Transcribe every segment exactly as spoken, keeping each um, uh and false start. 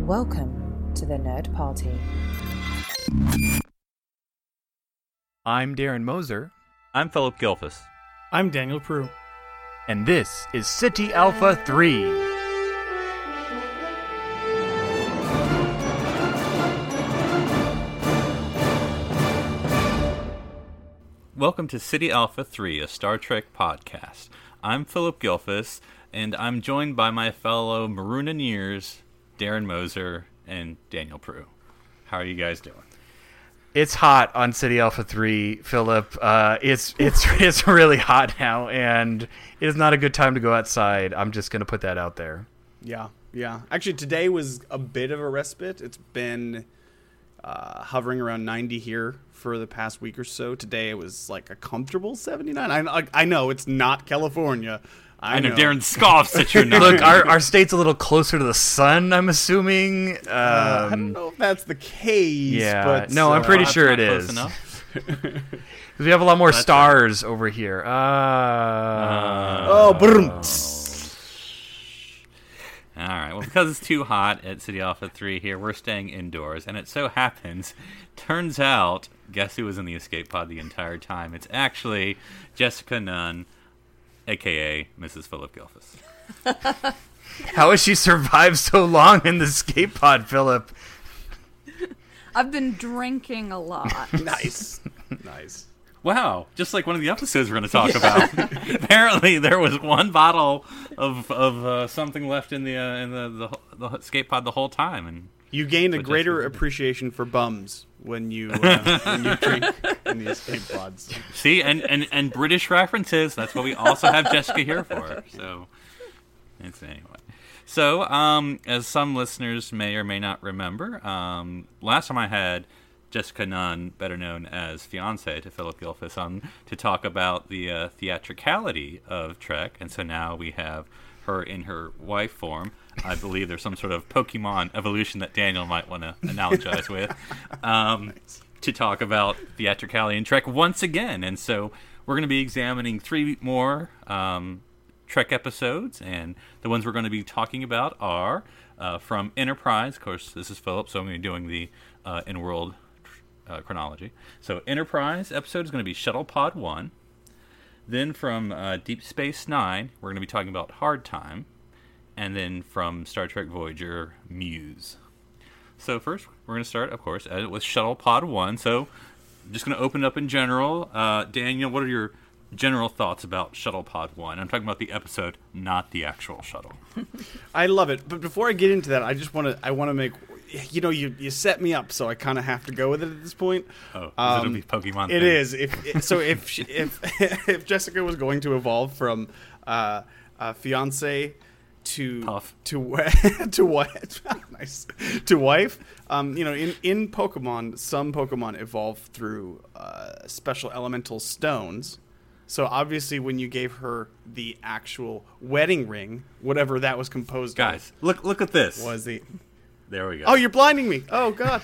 Welcome to the Nerd Party. I'm Darren Moser. I'm Philip Gilfus. I'm Daniel Prue. And this is City Alpha three. Welcome to City Alpha three, a Star Trek podcast. I'm Philip Gilfus, and I'm joined by my fellow Marooneers, Darren Moser and Daniel Prue. How are you guys doing? It's hot on City Alpha three, Philip. Uh, it's it's it's really hot now, and it is not a good time to go outside. I'm just going to put that out there. Yeah, yeah. Actually, today was a bit of a respite. It's been uh, hovering around ninety here for the past week or so. Today it was like a comfortable seventy-nine. I, I know it's not California. I, I know, know Darren scoffs at your numbers. Look, our, our state's a little closer to the sun, I'm assuming. Um, uh, I don't know if that's the case. Yeah, but, no, I'm uh, pretty That's sure not it close is. enough. Because we have a lot more That's stars over here. Uh, Uh, Oh, brum. All right. Well, because it's too hot at City Alpha three here, we're staying indoors. And it so happens, turns out, guess who was in the escape pod the entire time? It's actually Jessica Nunn, a k a. Missus Philip Gilfus. how has she survived so long in the escape pod, Philip? I've been drinking a lot. Nice, nice. Wow, just like one of the episodes we're going to talk about. Apparently, there was one bottle of of uh, something left in the uh, in the, the the escape pod the whole time, and You gain a But greater Jessica- appreciation for bums when you uh, when you drink in the escape pods. see, and, and and British references. That's what we also have Jessica here for. So, it's anyway. So, um, as some listeners may or may not remember, um, last time I had Jessica Nunn, better known as fiance to Philip Gilfus, on to talk about the uh, theatricality of Trek, and so now we have her in her wife form. I believe there's some sort of Pokemon evolution that Daniel might want to analogize with, um, Nice. to talk about theatricality in Trek once again. And so we're going to be examining three more um, Trek episodes, and the ones we're going to be talking about are uh, from Enterprise. Of course, this is Philip, so I'm going to be doing the uh, in-world uh, chronology. So Enterprise episode is going to be Shuttle Pod one. Then from uh, Deep Space Nine, we're going to be talking about Hard Time. And then from Star Trek Voyager, Muse. So first, we're going to start, of course, uh, with Shuttle Pod one. So I'm just going to open up in general. Uh, Daniel, what are your general thoughts about Shuttle Pod one? I'm talking about the episode, not the actual shuttle. I love it, but before I get into that, I just want to I want to make you know you, you set me up, so I kind of have to go with it at this point. Oh, is Um, it a Pokemon It thing? is. If so, if she, if if Jessica was going to evolve from uh, uh, fiance to Puff. to wa- to what nice to wife, um, you know, in in Pokemon, some Pokemon evolve through uh, special elemental stones. So obviously, when you gave her the actual wedding ring, whatever that was composed Guys, look look at this. of, was the There we go. oh, you're blinding me. Oh God.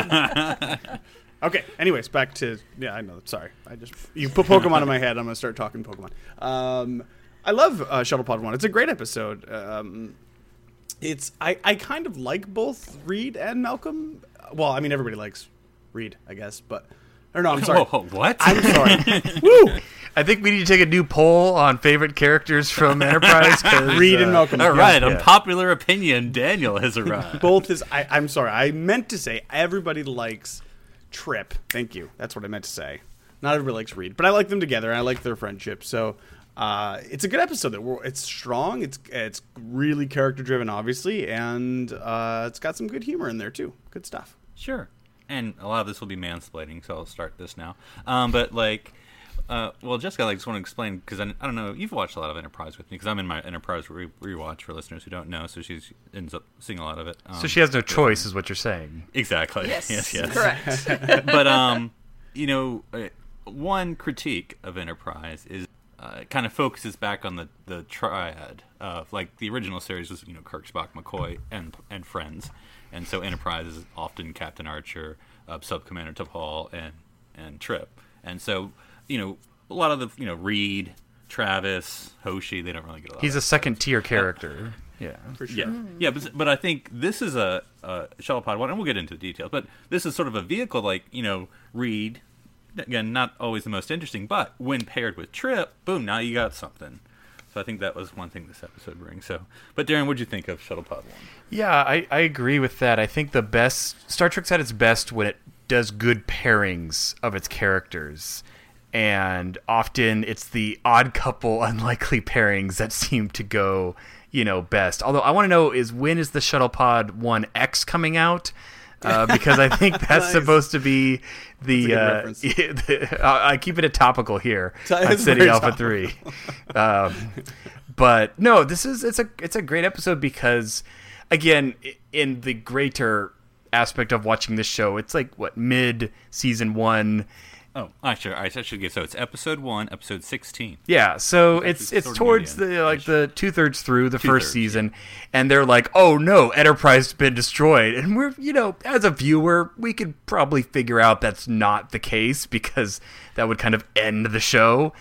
Oh. Okay. Anyways, back to yeah. I know. Sorry. I just you put Pokemon in my head. I'm gonna start talking Pokemon. Um, I love uh, Shuttle Pod One. It's a great episode. Um, it's I I kind of like both Reed and Malcolm. Well, I mean everybody likes Reed, I guess, but or no, I'm sorry. Whoa, what? I'm sorry. Woo! I think we need to take a new poll on favorite characters from Enterprise. 'cause, Reed and uh, Malcolm. All Yeah. right, yeah. unpopular opinion, Daniel has arrived. Both is I, I'm sorry. I meant to say everybody likes Trip. Thank you. That's what I meant to say. Not everybody likes Reed, but I like them together. And I like their friendship. So uh, it's a good episode. That we're, it's strong. It's it's really character driven, obviously, and uh, it's got some good humor in there too. Good stuff. Sure. And a lot of this will be mansplaining, so I'll start this now. Um, but, like, uh, well, Jessica, I just want to explain, because I, I don't know, you've watched a lot of Enterprise with me, because I'm in my Enterprise re- rewatch for listeners who don't know, so she ends up seeing a lot of it. Um, So she has no choice, is what you're saying. Exactly. Yes, yes, yes. correct. But, um, you know, uh, one critique of Enterprise is uh, it kind of focuses back on the, the triad of, like, the original series was, you know, Kirk, Spock, McCoy, and and friends. And so Enterprise is often Captain Archer, uh, Sub-Commander T'Pol, and and Trip. And so, you know, a lot of the, you know, Reed, Travis, Hoshi, they don't really get a lot He's of a second tier character. Yeah. for sure. Yeah, yeah, but, but I think this is a, a Shuttlepod one, and we'll get into the details. But this is sort of a vehicle, like you know, Reed. Again, not always the most interesting, but when paired with Trip, boom, now you got something. So I think that was one thing this episode brings. So, but Darren, what'd you think of Shuttlepod one? Yeah, I, I agree with that. I think the best Star Trek's at its best when it does good pairings of its characters. And often it's the odd couple, unlikely pairings that seem to go, you know, best. Although I want to know is when is the Shuttlepod one X coming out? Uh, because I think that's Nice. supposed to be the. That's a good Uh, reference. the I keep it a topical here It's on City very Alpha topical. Three. Um, but no, this is it's a it's a great episode because, again, i- in the greater aspect of watching this show, it's like what mid season one. Oh, I should I should get so it's episode one, episode sixteen. Yeah, so It's it's actually it's sort of towards near the the end. like the two thirds through the Two-thirds, first season, and they're like, "Oh no, Enterprise has been destroyed," and we're you know as a viewer we could probably figure out that's not the case because that would kind of end the show,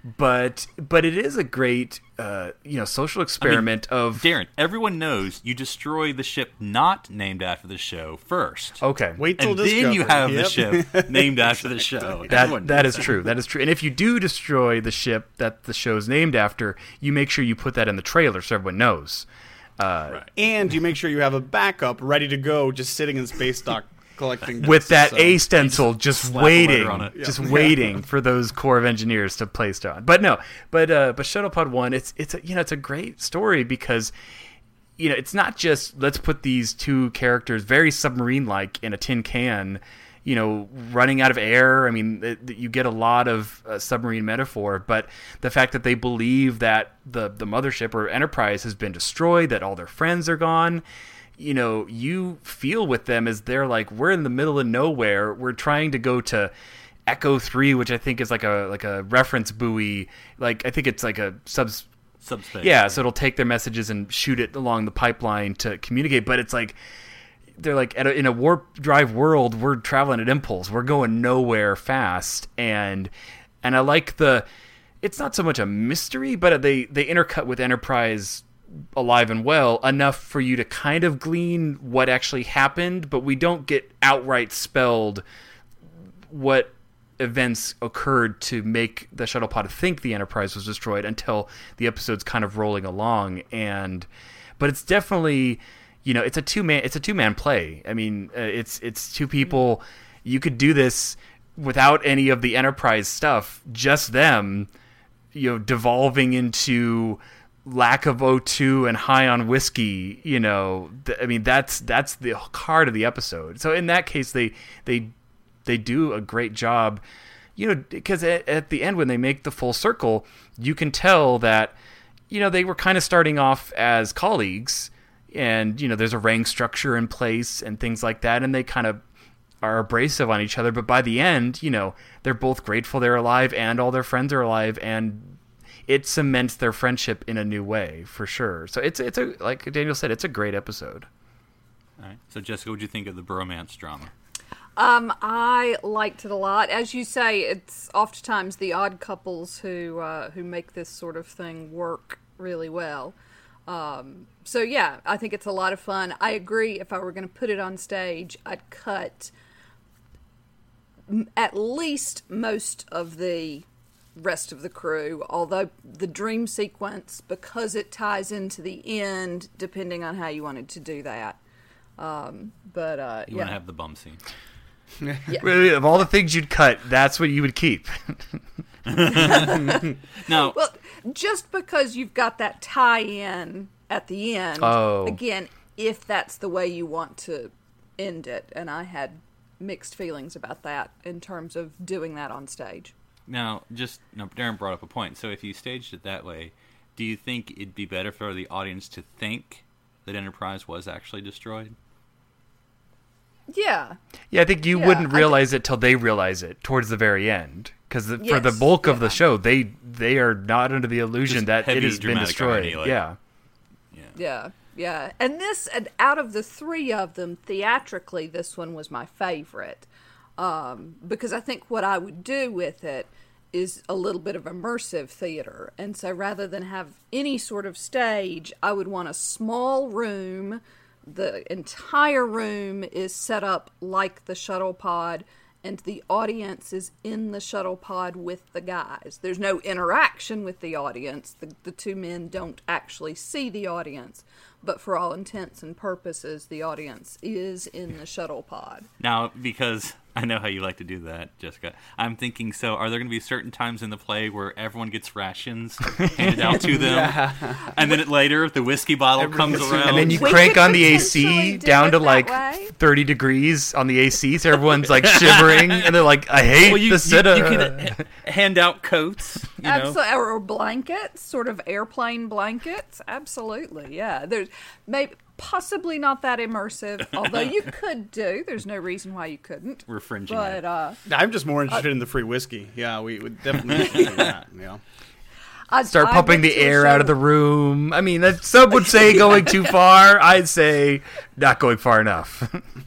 but but it is a great uh, you know social experiment of Darren, everyone knows you destroy the ship not named after the show first. okay Wait till And then you Discovery. have Yep. the ship named after the show. That Everyone that knows is true. That is true. And if you do destroy the ship that the show's named after, you make sure you put that in the trailer so everyone knows. Uh, Right. And you make sure you have a backup ready to go, just sitting in space dock collecting With bits, that so- A stencil, just slap a letter waiting, on it. just waiting for those Corps of Engineers to place on. But no, but uh, but Shuttlepod One, it's it's a, you know it's a great story because you know it's not just let's put these two characters very submarine-like in a tin can, you know, running out of air. I mean, it, you get a lot of uh, submarine metaphor, but the fact that they believe that the the mothership or Enterprise has been destroyed, that all their friends are gone. You know, you feel with them as they're like, we're in the middle of nowhere. We're trying to go to Echo three, which I think is like a like a reference buoy. Like I think it's like a subs. Subspace. Yeah, so it'll take their messages and shoot it along the pipeline to communicate. But it's like they're like at a, in a warp drive world, we're traveling at impulse. We're going nowhere fast, and and I like the. It's not so much a mystery, but they they intercut with Enterprise alive and well enough for you to kind of glean what actually happened, but we don't get outright spelled what events occurred to make the Shuttlepod think the Enterprise was destroyed until the episode's kind of rolling along. And but it's definitely, you know, it's a two man it's a two man play. I mean, uh, it's it's two people. You could do this without any of the Enterprise stuff, just them, you know, devolving into lack of O two and high on whiskey, you know. Th- I mean, that's that's the heart of the episode. So in that case, they they they do a great job, you know, because at, at the end when they make the full circle, you can tell that, you know, they were kind of starting off as colleagues, and you know, there's a rank structure in place and things like that, and they kind of are abrasive on each other. But by the end, you know, they're both grateful they're alive and all their friends are alive, and it cements their friendship in a new way, for sure. So it's it's a like Daniel said, it's a great episode. All right. So Jessica, what do you think of the bromance drama? Um, I liked it a lot. As you say, it's oftentimes the odd couples who uh, who make this sort of thing work really well. Um, so yeah, I think it's a lot of fun. I agree. If I were going to put it on stage, I'd cut m- at least most of the rest of the crew, although the dream sequence, because it ties into the end, depending on how you wanted to do that. Um, but uh, You yeah. want to have the bum scene. Really, of all the things you'd cut, that's what you would keep. Now, Well, just because you've got that tie-in at the end, Oh. again, if that's the way you want to end it, and I had mixed feelings about that in terms of doing that on stage. now, just no, Darren brought up a point. So if you staged it that way, do you think it'd be better for the audience to think that Enterprise was actually destroyed? Yeah. Yeah, I think you Yeah, wouldn't I realize it till they realize it towards the very end. Because for the Yes, bulk of the yeah. show, they they are not under the illusion Just that it heavy has been dramatic destroyed. irony, like- yeah. Yeah. Yeah, yeah. And this, and out of the three of them, theatrically, this one was my favorite. Um, because I think what I would do with it is a little bit of immersive theater. And so rather than have any sort of stage, I would want a small room. The entire room is set up like the shuttle pod, and the audience is in the shuttle pod with the guys. There's no interaction with the audience. The, the two men don't actually see the audience, but for all intents and purposes, the audience is in the shuttle pod. Now, because I know how you like to do that, Jessica, I'm thinking, so are there going to be certain times in the play where everyone gets rations handed out to them? Yeah. And then it, later, the whiskey bottle comes around? And then you We crank could on the A potentially C do down it to that like way. thirty degrees on the A C, so everyone's like shivering, and they're like, I hate Well, you, the you, sitter. you can h- hand out coats, you know? Absolutely, or blankets, sort of airplane blankets. Absolutely, yeah. There's maybe possibly not that immersive, although you could do. There's no reason why you couldn't. We're fringing But it. uh, I'm just more interested in the free whiskey. Yeah, we would definitely do that. Yeah. I'd Start I pumping went the to a air out show- of the room. I mean, that, some would say going too far. I'd say not going far enough.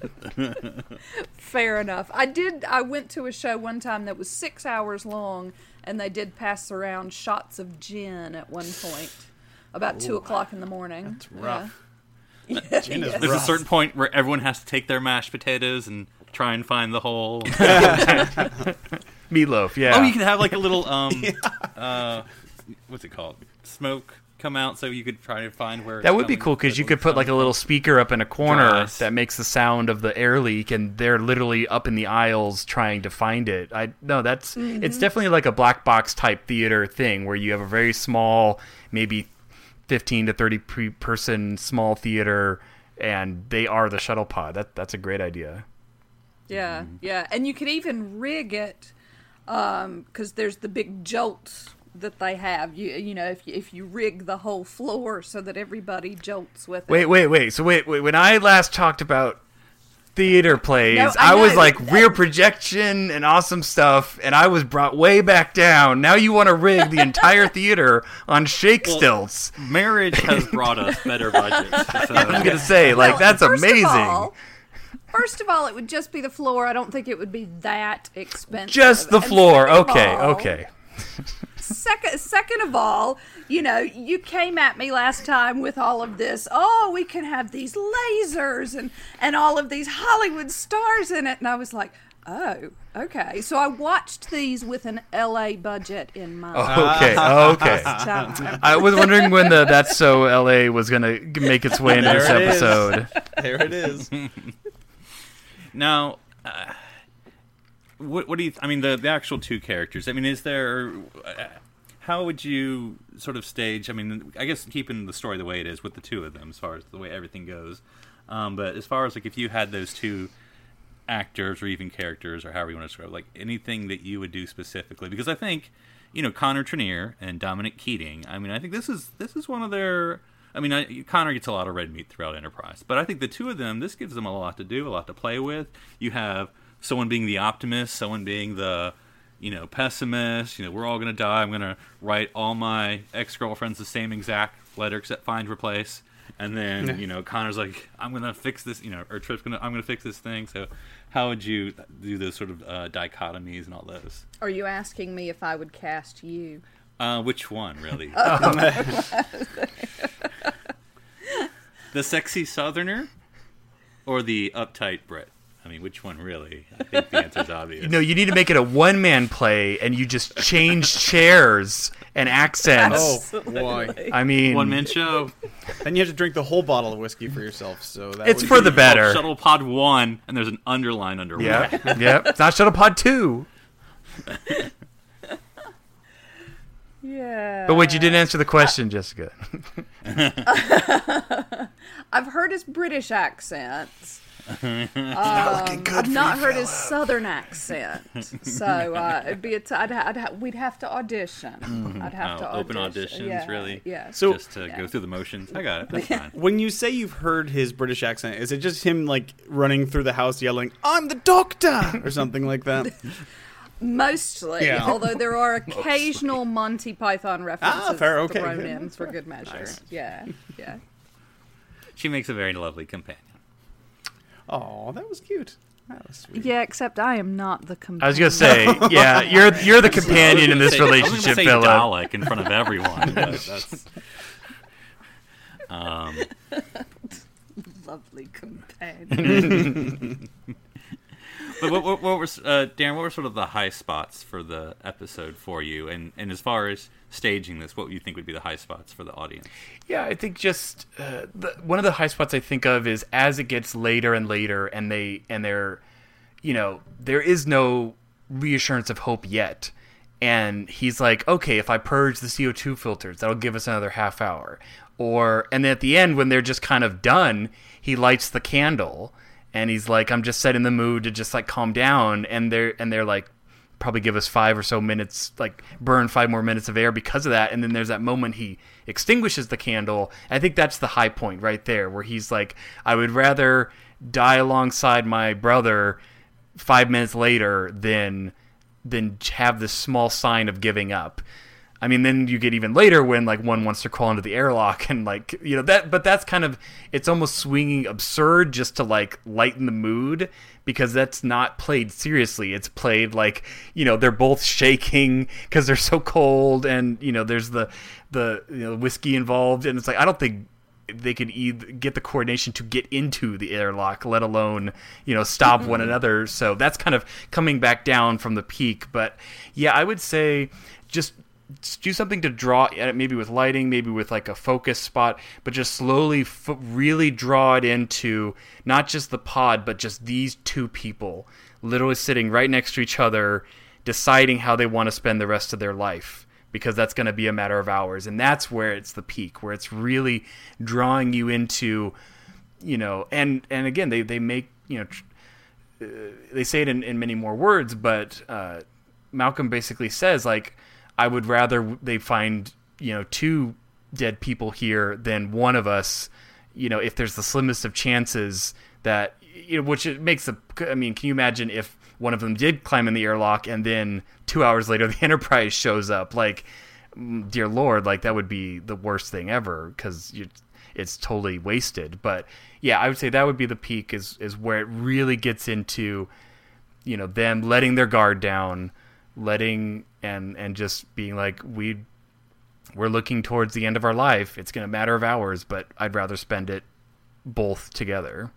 Fair enough. I did. I went to a show one time that was six hours long, and they did pass around shots of gin at one point, about two o'clock in the morning. That's rough. Yeah. Gin is Yes. There's a rough. certain point where everyone has to take their mashed potatoes and try and find the hole. Meatloaf, yeah. Oh, you can have like a little, um, uh, what's it called? Smoke come out so you could try to find where That it's would be coming- cool because you where could it's put like a coming little speaker up in a corner Nice. that makes the sound of the air leak, and they're literally up in the aisles trying to find it. I no, that's Mm-hmm. it's definitely like a black box type theater thing where you have a very small, maybe fifteen to thirty pre- person small theater, and they are the shuttle pod. That that's a great idea. Yeah, yeah, and you could even rig it because there's the big jolts that they have. You you know if you, if you rig the whole floor so that everybody jolts with it. Wait, wait, wait. So wait, wait. When I last talked about theater plays, No, I I, was know. like rear projection and awesome stuff, and I was brought way back down. Now you want to rig the entire theater on shake Well, stilts. Marriage has brought us better budgets. So. I'm gonna say, like, Well, that's first of amazing. all- First of all, it would just be the floor. I don't think it would be that expensive. Just the And floor. second of Okay, all- okay. Second, second of all, you know, you came at me last time with all of this. Oh, we can have these lasers and and all of these Hollywood stars in it, and I was like, oh, okay. So I watched these with an L A budget in mind. Okay, okay. So- I was wondering when the That's So L A was gonna make its way into this There it is. episode. There it is. Now, uh, what, what do you? I mean, the the actual two characters. I mean, is there? Uh, how would you sort of stage? I mean, I guess keeping the story the way it is with the two of them, as far as the way everything goes. Um, but as far as like if you had those two actors or even characters or however you want to describe, like anything that you would do specifically, because I think you know Connor Trenier and Dominic Keating. I mean, I think this is this is one of their. I mean, I, Connor gets a lot of red meat throughout Enterprise, but I think the two of them, this gives them a lot to do, a lot to play with. You have someone being the optimist, someone being the, you know, pessimist. You know, we're all going to die. I'm going to write all my ex-girlfriends the same exact letter except find, replace. And then, you know, Connor's like, I'm going to fix this, you know, or Trip's going to, I'm going to fix this thing. So how would you do those sort of uh, dichotomies and all those? Are you asking me if I would cast you? Uh, which one, really? The sexy Southerner or the uptight Brit? I mean, which one, really? I think the answer's obvious. No, you need to make it a one-man play, and you just change chairs and accents. Oh boy! I mean, One-man show. Then you have to drink the whole bottle of whiskey for yourself. So that it's would for be- the better. Shuttle Pod one, and there's an underline under one. Yeah, yeah. It's not Shuttlepod two. Yeah. But wait, you didn't answer the question, Jessica. I've heard his British accent. Um, I've not heard his Southern accent, so uh, it'd be a t- I'd, I'd ha- we'd have to audition. I'd have Oh, to open audition. auditions, yeah, really? Yeah. So- Just to go through the motions. I got it. That's fine. When you say you've heard his British accent, is it just him like running through the house yelling, "I'm the doctor" or something like that? Mostly, Yeah. although there are occasional Monty Python references Ah, fair, okay. thrown in for good measure. Nice. Yeah, yeah. She makes a very lovely companion. Oh, that was cute. That was sweet. Yeah, except I am not the companion. I was gonna say, yeah, you're you're the companion in this I was gonna relationship, say Philip. Dalek in front of everyone. But that's, um, Lovely companion. but what, what, what were uh, Darren? What were sort of the high spots for the episode for you? And and as far as staging this, what would you think would be the high spots for the audience? Yeah, I think just uh, the, one of the high spots I think of is as it gets later and later, and they and they're, you know, there is no reassurance of hope yet, and he's like, okay, if I purge the C O two filters, that'll give us another half hour, or and then at the end when they're just kind of done, he lights the candle, and he's like, I'm just setting the mood to just like calm down, and they're and they're like, probably give us five or so minutes, like burn five more minutes of air because of that. And then there's that moment he extinguishes the candle. I think that's the high point right there, where he's like, I would rather die alongside my brother five minutes later than than have this small sign of giving up. I mean, then you get even later when like one wants to crawl into the airlock and like, you know, that, but that's kind of, it's almost swinging absurd just to like lighten the mood, because that's not played seriously. It's played like, you know, they're both shaking because they're so cold, and, you know, there's the, the, you know, whiskey involved, and it's like, I don't think they could either get the coordination to get into the airlock, let alone, you know, stop mm-hmm. one another. So that's kind of coming back down from the peak. But yeah, I would say just do something to draw at it, maybe with lighting, maybe with like a focus spot, but just slowly f- really draw it into not just the pod, but just these two people literally sitting right next to each other, deciding how they want to spend the rest of their life, because that's going to be a matter of hours. And that's where it's the peak, where it's really drawing you into, you know, and, and again, they, they make, you know, tr- uh, they say it in, in many more words, but uh, Malcolm basically says, like, I would rather they find, you know, two dead people here than one of us, you know, if there's the slimmest of chances that, you know, which it makes the, I mean, can you imagine if one of them did climb in the airlock and then two hours later the Enterprise shows up? Like, dear Lord, like that would be the worst thing ever, because it's totally wasted. But yeah, I would say that would be the peak, is, is where it really gets into, you know, them letting their guard down, letting and and just being like, we we're looking towards the end of our life. It's gonna matter of hours, but I'd rather spend it both together.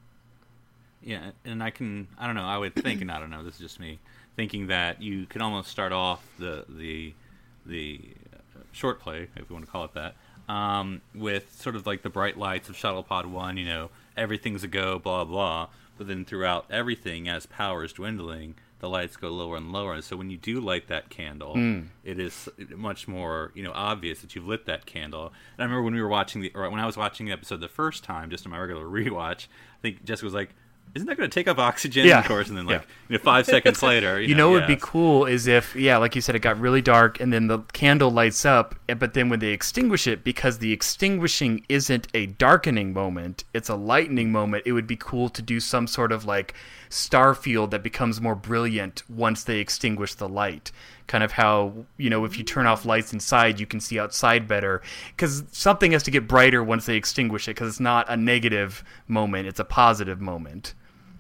Yeah, and I can I don't know, I would think, and I don't know, this is just me thinking, that you could almost start off the the the short play, if we want to call it that, um, with sort of like the bright lights of Shuttlepod One, you know, everything's a go, blah blah, but then throughout everything, as power is dwindling, the lights go lower and lower. And so when you do light that candle, mm. it is much more, you know, obvious that you've lit that candle. And I remember when we were watching the, or when I was watching the episode the first time, just in my regular rewatch, I think Jessica was like, isn't that going to take up oxygen? Yeah. Of course. And then like, yeah. you know, five seconds later, you, you know, know what yeah. would be cool is if, yeah, like you said, it got really dark and then the candle lights up, but then when they extinguish it, because the extinguishing isn't a darkening moment, it's a lightening moment, it would be cool to do some sort of like star field that becomes more brilliant once they extinguish the light. Kind of how, you know, if you turn off lights inside, you can see outside better, because something has to get brighter once they extinguish it, because it's not a negative moment, it's a positive moment.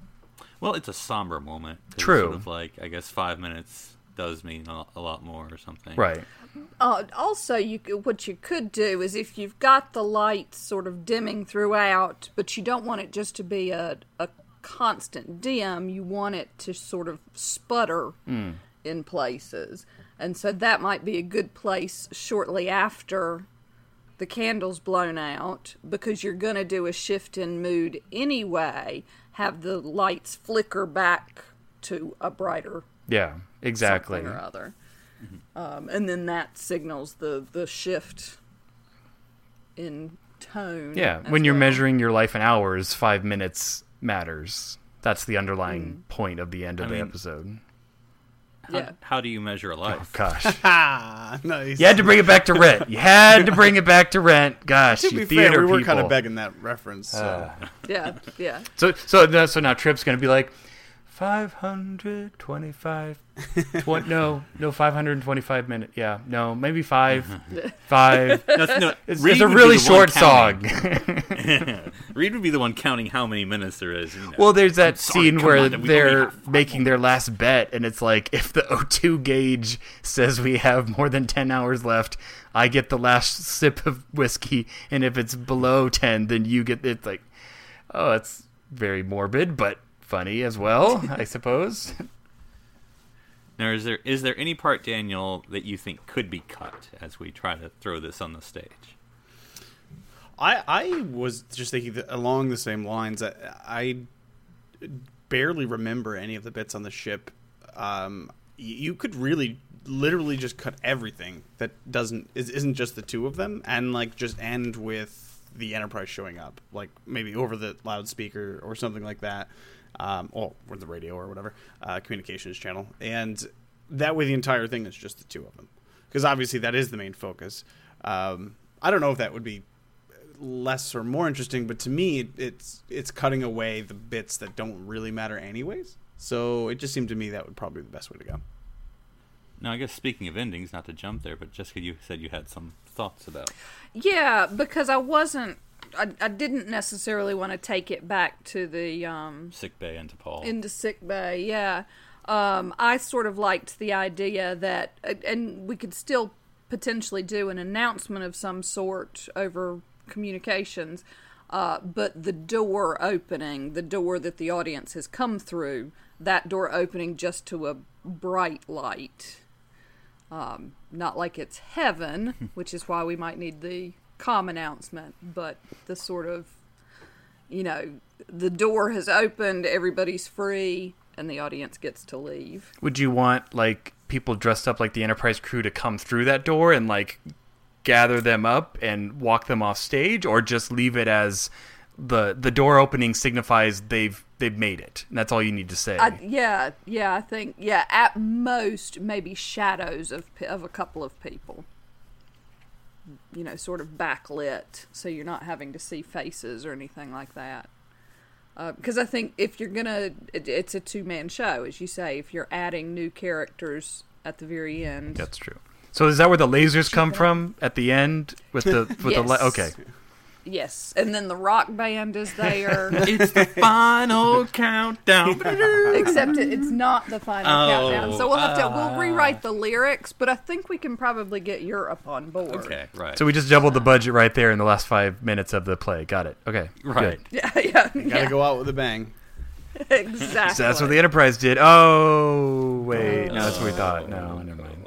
Well, it's a somber moment. True. Sort of like, I guess five minutes does mean a, a lot more or something. Right. Uh, also, you what you could do is, if you've got the lights sort of dimming throughout, but you don't want it just to be a, a constant dim, you want it to sort of sputter mm. in places. And so that might be a good place shortly after the candle's blown out, because you're going to do a shift in mood anyway, have the lights flicker back to a brighter yeah exactly something or other. Mm-hmm. Um, and then that signals the, the shift in tone. Yeah, when you're well. measuring your life in hours, five minutes matters. That's the underlying mm. point of the end of I the mean, episode. How, yeah. how do you measure a life? Oh, gosh. Nice. You had to bring it back to Rent. You had to bring it back to Rent. Gosh, to you be theater fair, we were people. kind of begging that reference. So. Uh. Yeah, yeah. So, so, so now Trip's going to be like, five hundred twenty-five. Tw- no, no, five hundred twenty-five minutes. Yeah, no, maybe five. Five. No, no, It's, Reed it's a would be really the one short song. counting. Reed would be the one counting how many minutes there is. You know. Well, there's that Sorry, scene come where on, we only they're have five making more their last bet, and it's like, if the O two gauge says we have more than ten hours left, I get the last sip of whiskey, and if it's below ten, then you get it. Like, oh, it's very morbid, but funny as well, I suppose. Now, is there is there any part, Daniel, that you think could be cut as we try to throw this on the stage? I I was just thinking that along the same lines. I, I barely remember any of the bits on the ship. Um, you could really, literally, just cut everything that doesn't is, isn't just the two of them, and like just end with the Enterprise showing up, like maybe over the loudspeaker or something like that. Um, or, or the radio or whatever, uh, communications channel. And that way the entire thing is just the two of them. Because obviously that is the main focus. Um, I don't know if that would be less or more interesting, but to me, it's it's cutting away the bits that don't really matter anyways. So it just seemed to me that would probably be the best way to go. Now, I guess speaking of endings, not to jump there, but Jessica, you said you had some thoughts about. Yeah, because I wasn't, I, I didn't necessarily want to take it back to the um, Sick bay and to Paul. into sick bay. Yeah, um, I sort of liked the idea that, and we could still potentially do an announcement of some sort over communications, uh, but the door opening, the door that the audience has come through, that door opening just to a bright light. Um, not like it's heaven, which is why we might need the comm announcement, but the sort of, you know, the door has opened, everybody's free, and the audience gets to leave. Would you want, like, people dressed up like the Enterprise crew to come through that door and, like, gather them up and walk them off stage, or just leave it as the the door opening signifies they've they've made it, and that's all you need to say? I, yeah, yeah, I think, yeah, at most, maybe shadows of of a couple of people. You know, sort of backlit, so you're not having to see faces or anything like that. Because uh, I think if you're gonna, it, it's a two-man show, as you say. If you're adding new characters at the very end, That's true. So is that where the lasers come from at the end with the with the Yes. li- okay? yes, and then the rock band is there. It's the final countdown. Except it, it's not the final Oh, countdown, so we'll have to uh. we'll rewrite the lyrics. But I think we can probably get Europe on board. Okay, right. So we just doubled the budget right there in the last five minutes of the play. Got it. Okay, Right. good. Yeah, yeah, Gotta yeah. go out with a bang. Exactly. So that's what the Enterprise did. Oh wait, no, that's what we thought. No, never mind.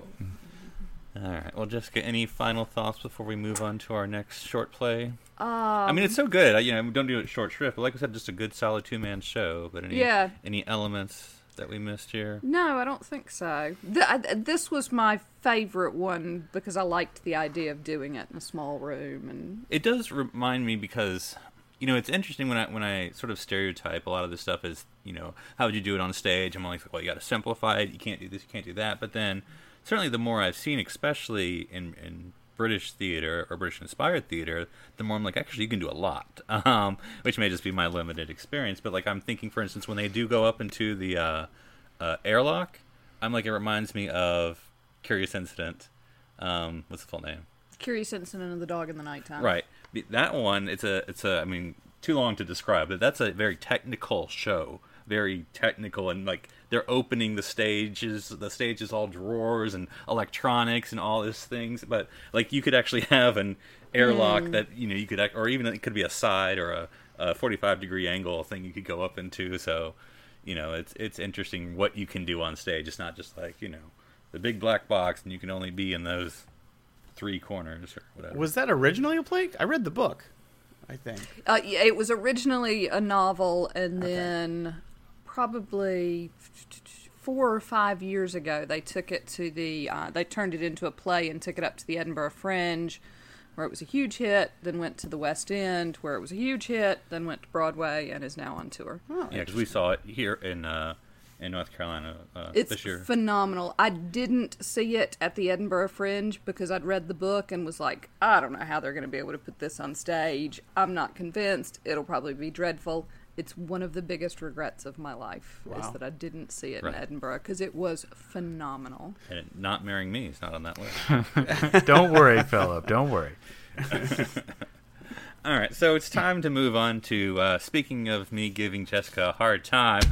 All right. Well, Jessica, any final thoughts before we move on to our next short play? Um, I mean, it's so good. I, you know, don't do it short shrift, but like I said, just a good, solid two-man show. But any Yeah. any elements that we missed here? No, I don't think so. Th- I, this was my favorite one because I liked the idea of doing it in a small room. And It does remind me because, you know, it's interesting when I when I sort of stereotype a lot of this stuff as, you know, how would you do it on stage? I'm always like, well, you got to simplify it. You can't do this. You can't do that. But then, certainly, the more I've seen, especially in in British theater or British inspired theater, the more I'm like, actually, you can do a lot. Um, which may just be my limited experience. But like, I'm thinking, for instance, when they do go up into the uh, uh, airlock, I'm like, it reminds me of Curious Incident. Um, what's the full name? Curious Incident of the Dog in the Nighttime. Right. The- That one, it's a, it's a, I mean, too long to describe, but that's a very technical show. Very technical, and like they're opening the stages. The stage is all drawers and electronics and all these things. But like you could actually have an airlock Mm. that, you know, you could, ac- or even it could be a side or a, a forty-five degree angle thing you could go up into. So, you know, it's it's interesting what you can do on stage. It's not just like, you know, the big black box and you can only be in those three corners or whatever. Was that originally a play? I read the book, I think. Uh, yeah, it was originally a novel, and then probably four or five years ago, they took it to the, uh, they turned it into a play and took it up to the Edinburgh Fringe, where it was a huge hit, then went to the West End, where it was a huge hit, then went to Broadway, and is now on tour. Oh, Yeah, because we saw it here in uh, in North Carolina uh, It's this year. phenomenal. I didn't see it at the Edinburgh Fringe because I'd read the book and was like, I don't know how they're going to be able to put this on stage. I'm not convinced. It'll probably be dreadful. it's one of the biggest regrets of my life is Wow. that I didn't see it Right. in Edinburgh because it was phenomenal. And not marrying me is not on that list. Don't worry, Philip. Don't worry. All right, so it's time to move on to, uh, speaking of me giving Jessica a hard time.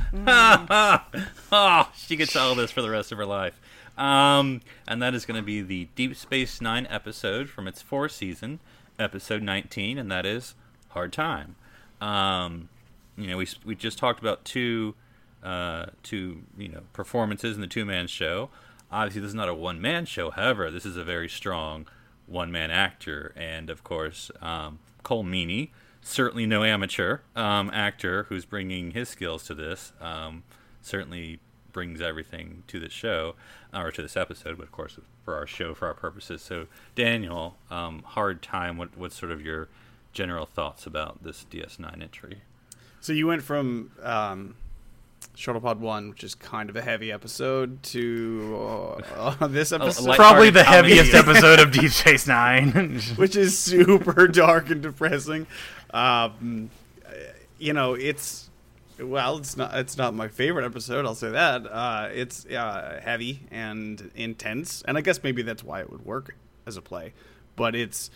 Oh, she gets all this for the rest of her life. Um, and that is going to be the Deep Space Nine episode from its fourth season, episode nineteen, and that is Hard Time. Um, you know, we we just talked about two, uh, two you know performances in the two-man show. Obviously, this is not a one-man show. However, this is a very strong one-man actor, and of course, um, Cole Meany, certainly no amateur um, actor who's bringing his skills to this. Um, certainly brings everything to this show, uh, or to this episode, but of course for our show, for our purposes. So, Daniel, um, Hard Time, what what's sort of your general thoughts about this D S nine entry? So you went from um, Shuttlepod one, which is kind of a heavy episode, to uh, uh, this episode, light- Probably the comedy. heaviest episode of Deep Space Nine. which is super dark and depressing. Um, you know, it's well, it's not it's not my favorite episode. I'll say that. Uh, it's uh, heavy and intense, and I guess maybe that's why it would work as a play. But it's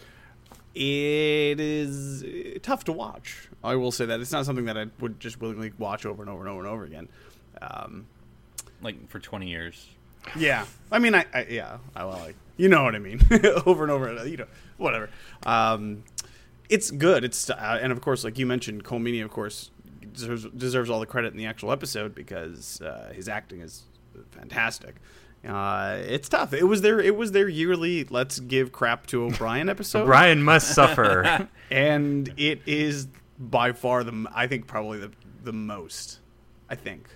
it is tough to watch. I will say that it's not something that I would just willingly watch over and over and over and over again. Um, Like for twenty years. Yeah, I mean, I, I yeah, I, well, like, you know what I mean, over and over, you know, whatever. Um, it's good. It's uh, and of course, like you mentioned, Cole Meany, of course, deserves, deserves all the credit in the actual episode because uh, his acting is fantastic. Uh, it's tough. It was their it was their yearly "Let's Give Crap to O'Brien" episode, Brian must suffer. and it is by far the I think probably the the most. I think.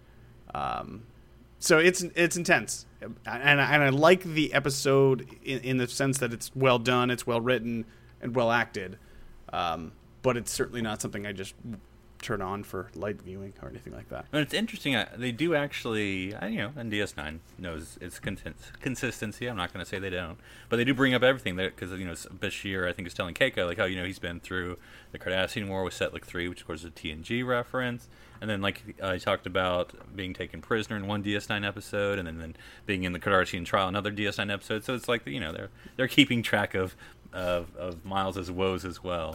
Um, so it's it's intense, and and I like the episode in, in the sense that it's well done, it's well written, and well acted. Um, but it's certainly not something I just turn on for light viewing or anything like that. And it's interesting. Uh, they do actually, uh, you know, and D S nine knows its content, consistency. I'm not going to say they don't, but they do bring up everything because you know Bashir, I think, is telling Keiko like, oh, you know, he's been through the Cardassian War with Setlik three, which of course is a T N G reference, and then like I uh, talked about being taken prisoner in one D S nine episode, and then, then being in the Cardassian trial, another D S nine episode. So it's like you know they're they're keeping track of of, of Miles's woes as well,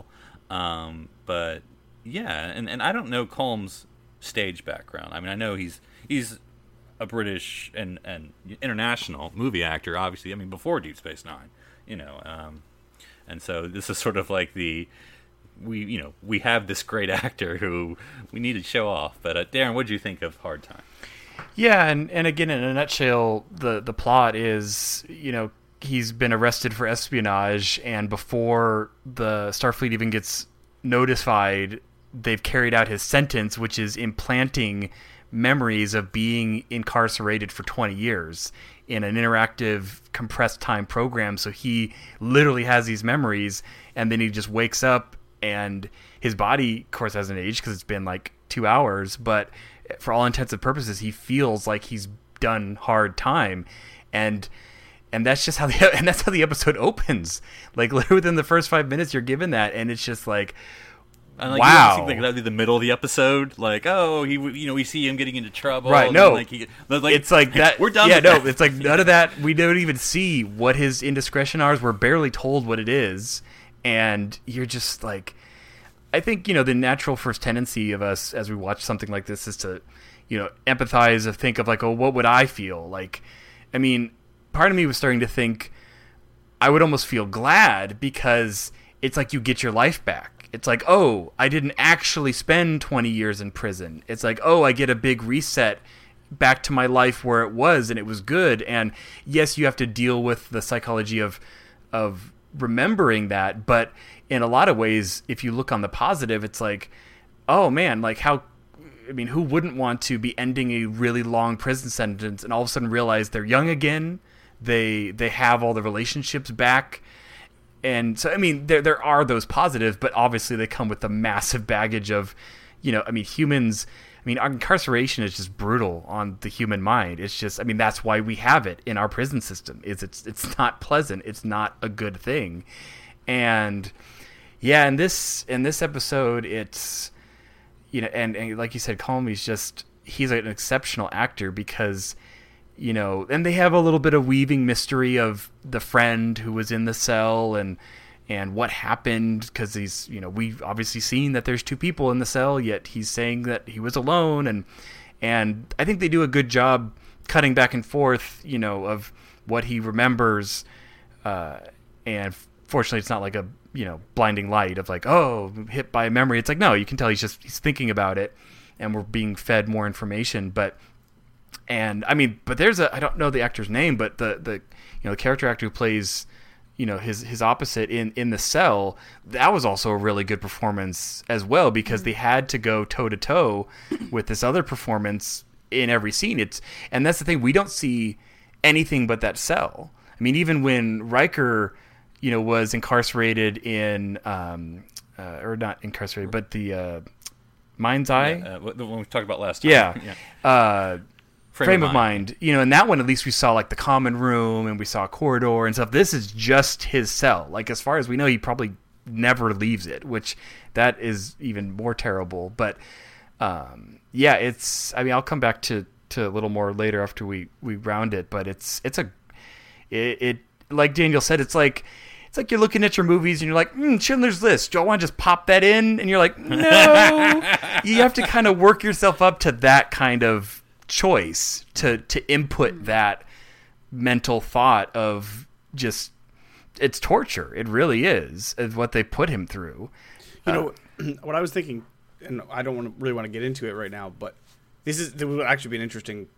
um, but. Yeah, and, and I don't know Colm's stage background. I mean, I know he's he's a British and, and international movie actor, obviously. I mean, before Deep Space Nine, you know, um, and so this is sort of like the we you know we have this great actor who we need to show off. But uh, Darren, what did you think of Hard Time? Yeah, and, and again, in a nutshell, the the plot is, you know, he's been arrested for espionage, and before the Starfleet even gets notified, they've carried out his sentence, which is implanting memories of being incarcerated for twenty years in an interactive compressed time program. So he literally has these memories, and then he just wakes up, and his body, of course, hasn't aged because it's been like two hours, but for all intents and purposes, he feels like he's done hard time. And and that's just how the and that's how the episode opens. Like literally within the first five minutes, you're given that, and it's just like, And like, wow. You think like that'd be the middle of the episode, like, oh, he, you know, we see him getting into trouble, Right, and no. then, like, he, like It's like that. We're done. Yeah, with no, that. it's like none of that. We don't even see what his indiscretion are. We're barely told what it is, and you're just like, I think, you know, the natural first tendency of us as we watch something like this is to, you know, empathize, or think of like, oh, what would I feel like? I mean, part of me was starting to think I would almost feel glad because it's like you get your life back. It's like, oh, I didn't actually spend twenty years in prison. It's like, oh, I get a big reset back to my life where it was, and it was good. And yes, you have to deal with the psychology of of remembering that, but in a lot of ways, if you look on the positive, it's like, oh man, like how, I mean, who wouldn't want to be ending a really long prison sentence and all of a sudden realize they're young again, they they have all the relationships back. And so, I mean, there there are those positives, but obviously they come with the massive baggage of, you know, I mean, humans, I mean, our incarceration is just brutal on the human mind. It's just, I mean, that's why we have it in our prison system. Is it's it's not pleasant. It's not a good thing. And yeah, in this in this episode, it's, you know, and, and like you said, Calmy's just he's an exceptional actor because, you know, and they have a little bit of weaving mystery of the friend who was in the cell and and what happened because he's, you know, we've obviously seen that there's two people in the cell, yet he's saying that he was alone, and and I think they do a good job cutting back and forth, you know, of what he remembers, uh, and fortunately it's not like a, you know, blinding light of like, oh, hit by a memory. It's like, no, you can tell he's just he's thinking about it, and we're being fed more information. But and I mean, but there's a I don't know the actor's name, but the the you know the character actor who plays, you know, his his opposite in in the cell, that was also a really good performance as well, because they had to go toe to toe with this other performance in every scene. It's and that's the thing, we don't see anything but that cell. I mean, even when Riker, you know, was incarcerated in, um, uh, or not incarcerated, but the uh, Mind's Eye. Yeah, uh, the one we talked about last time. Yeah. yeah. Uh, Frame, Frame of, of mind. mind. You know, in that one, at least we saw like the common room and we saw a corridor and stuff. This is just his cell. Like, as far as we know, he probably never leaves it, which that is even more terrible. But um, yeah, it's, I mean, I'll come back to, to a little more later after we, we round it, but it's, it's a, it, it, like Daniel said, it's like, it's like you're looking at your movies and you're like, mm, Schindler's List. Do I want to just pop that in? And you're like, no. You have to kind of work yourself up to that kind of choice to, to input that mental thought of just, it's torture. It really is, is what they put him through. You know, what I was thinking, and I don't want to really want to get into it right now, but this is, this would actually be an interesting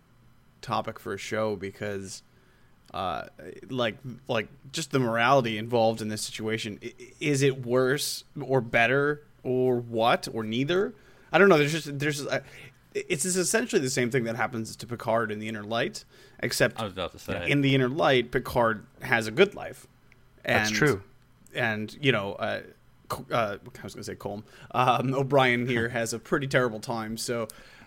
topic for a show because, uh, like, like just the morality involved in this situation. Is it worse or better or what or neither? I don't know. There's just there's just, uh, it's essentially the same thing that happens to Picard in The Inner Light, except I was about to say. in The Inner Light, Picard has a good life. And, That's true. And you know, uh, uh, I was going to say Colm. Um, O'Brien here has a pretty terrible time. So.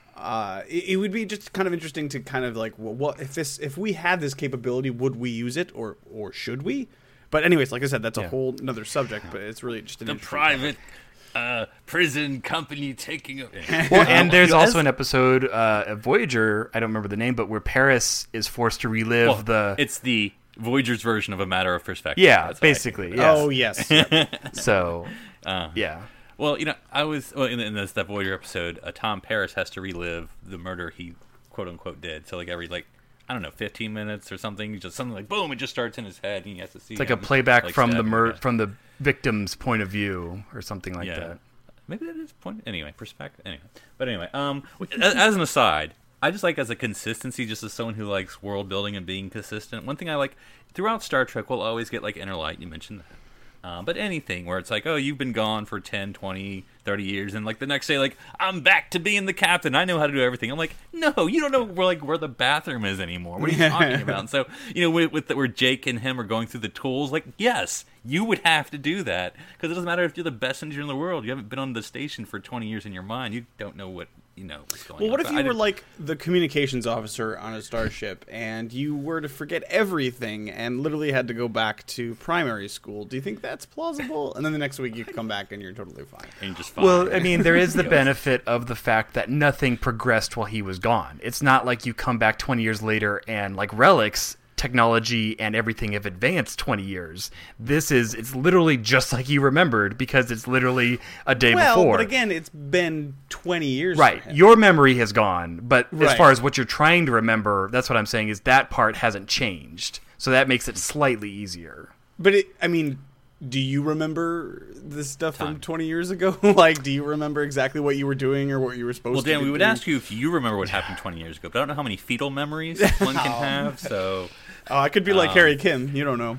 Uh, it, it would be just kind of interesting to kind of like, well, what if this, if we had this capability, would we use it or, or should we? But anyways, like I said, that's a Yeah. whole another subject, but it's really just an The interesting private uh, prison company taking over. Well, and there's also an episode uh, of Voyager, I don't remember the name, but where Paris is forced to relive Well, the... It's the Voyager's version of A Matter of Perspective. Yeah, That's what I- basically. Oh, Yes. yes. Yep. So, Uh, yeah. Well, you know, I was well in, in this that Voyager episode. Uh, Tom Paris has to relive the murder he quote unquote did. So like every like I don't know, fifteen minutes or something, just something like boom, it just starts in his head, and he has to see. It's like a him, playback like, from the stabbing mur- to death. from the victim's point of view or something like yeah. that. Maybe that is point. Anyway, perspective. Anyway, but anyway, um, as, as an aside, I just like as a consistency, just as someone who likes world building and being consistent. One thing I like throughout Star Trek, we'll always get like Inner Light. You mentioned that. Uh, but anything where it's like, oh, you've been gone for ten, twenty, thirty years, and like the next day, like, I'm back to being the captain. I know how to do everything. I'm like, no, you don't know where like where the bathroom is anymore. What are you talking about? And so, you know, with, with the, where Jake and him are going through the tools, like, yes, you would have to do that because it doesn't matter if you're the best engineer in the world. You haven't been on the station for twenty years in your mind. You don't know what you know what's going Well, on. what if So you I were didn't- like the communications officer on a starship and you were to forget everything and literally had to go back to primary school? Do you think that's plausible? And then the next week you come back and you're totally fine. and you're just fine. Well, I mean, there is the benefit of the fact that nothing progressed while he was gone. It's not like you come back twenty years later and like relics, technology and everything have advanced twenty years. This is, it's literally just like he remembered because it's literally a day Well, before. but again, it's been twenty years. Right. For him. Your memory has gone, but as Right. far as what you're trying to remember, that's what I'm saying is that part hasn't changed. So that makes it slightly easier. But it, I mean, do you remember the stuff Time. from twenty years ago? Like, do you remember exactly what you were doing or what you were supposed Well, to Dan, be we would doing? ask you if you remember what happened twenty years ago, but I don't know how many fetal memories one can have. So Oh, I could be like Um, Harry Kim. You don't know.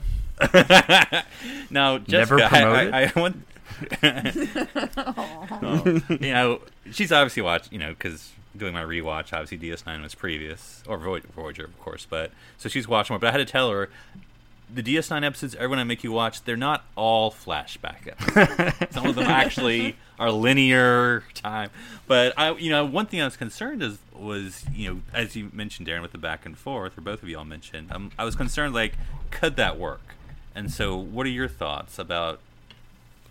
now, Never Jessica, I, promoted? I, I want. Oh, you know, she's obviously watched. You know, because doing my rewatch, obviously D S nine was previous, or Voy- Voyager, of course. But so she's watched more. But I had to tell her. The D S nine episodes, everyone I make you watch, they're not all flashback episodes. Some of them actually are linear time. But I, you know, one thing I was concerned is was, you know, as you mentioned, Darren, with the back and forth, or both of you all mentioned, um, I was concerned, like, could that work? And so, what are your thoughts about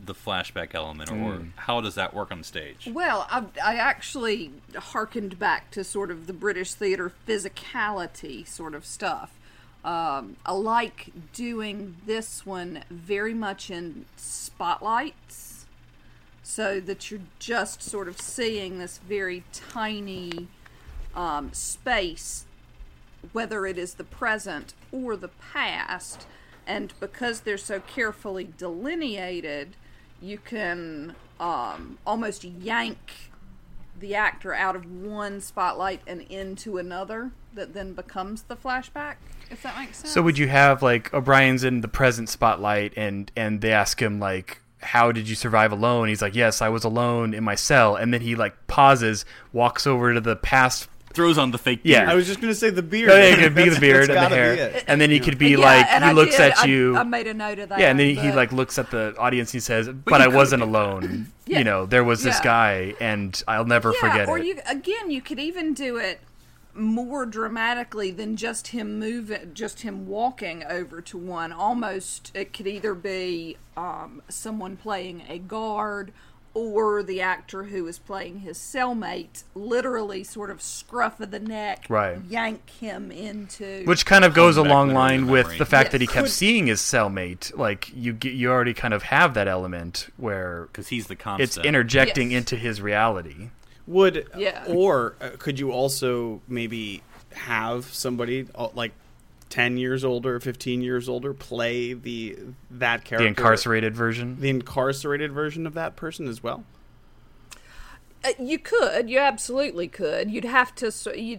the flashback element, or mm. how does that work on stage? Well, I, I actually hearkened back to sort of the British theater physicality sort of stuff. Um, I like doing this one very much in spotlights, so that you're just sort of seeing this very tiny um, space, whether it is the present or the past. And because they're so carefully delineated, you can um, almost yank the actor out of one spotlight and into another that then becomes the flashback, if that makes sense. So would you have, like, O'Brien's in the present spotlight, and, and they ask him, like, how did you survive alone? He's like, yes, I was alone in my cell. And then he, like, pauses, walks over to the past, throws on the fake yeah. beard. I was just going to say the beard. Oh, yeah, it could be the beard and the hair. And then he could be yeah, like, he I looks did, at you. I, I made a note of that. Yeah, and then but... he like looks at the audience and he says, but, but I wasn't alone. yeah. You know, there was this yeah. guy, and I'll never yeah, forget or it. you, again, you could even do it more dramatically than just him moving, just him walking over to one. Almost, it could either be um, someone playing a guard, or the actor who is playing his cellmate literally sort of scruff of the neck, right. yank him into... Which kind of goes along line with memory. the fact yes. that he kept Could... seeing his cellmate. Like, you get, you already kind of have that element where... Because he's the constant. It's interjecting yes. into his reality. Would, yeah. or uh, could you also maybe have somebody, uh, like, ten years older, fifteen years older, play the that character, the incarcerated version, the incarcerated version of that person as well? Uh, you could, you absolutely could. You'd have to, you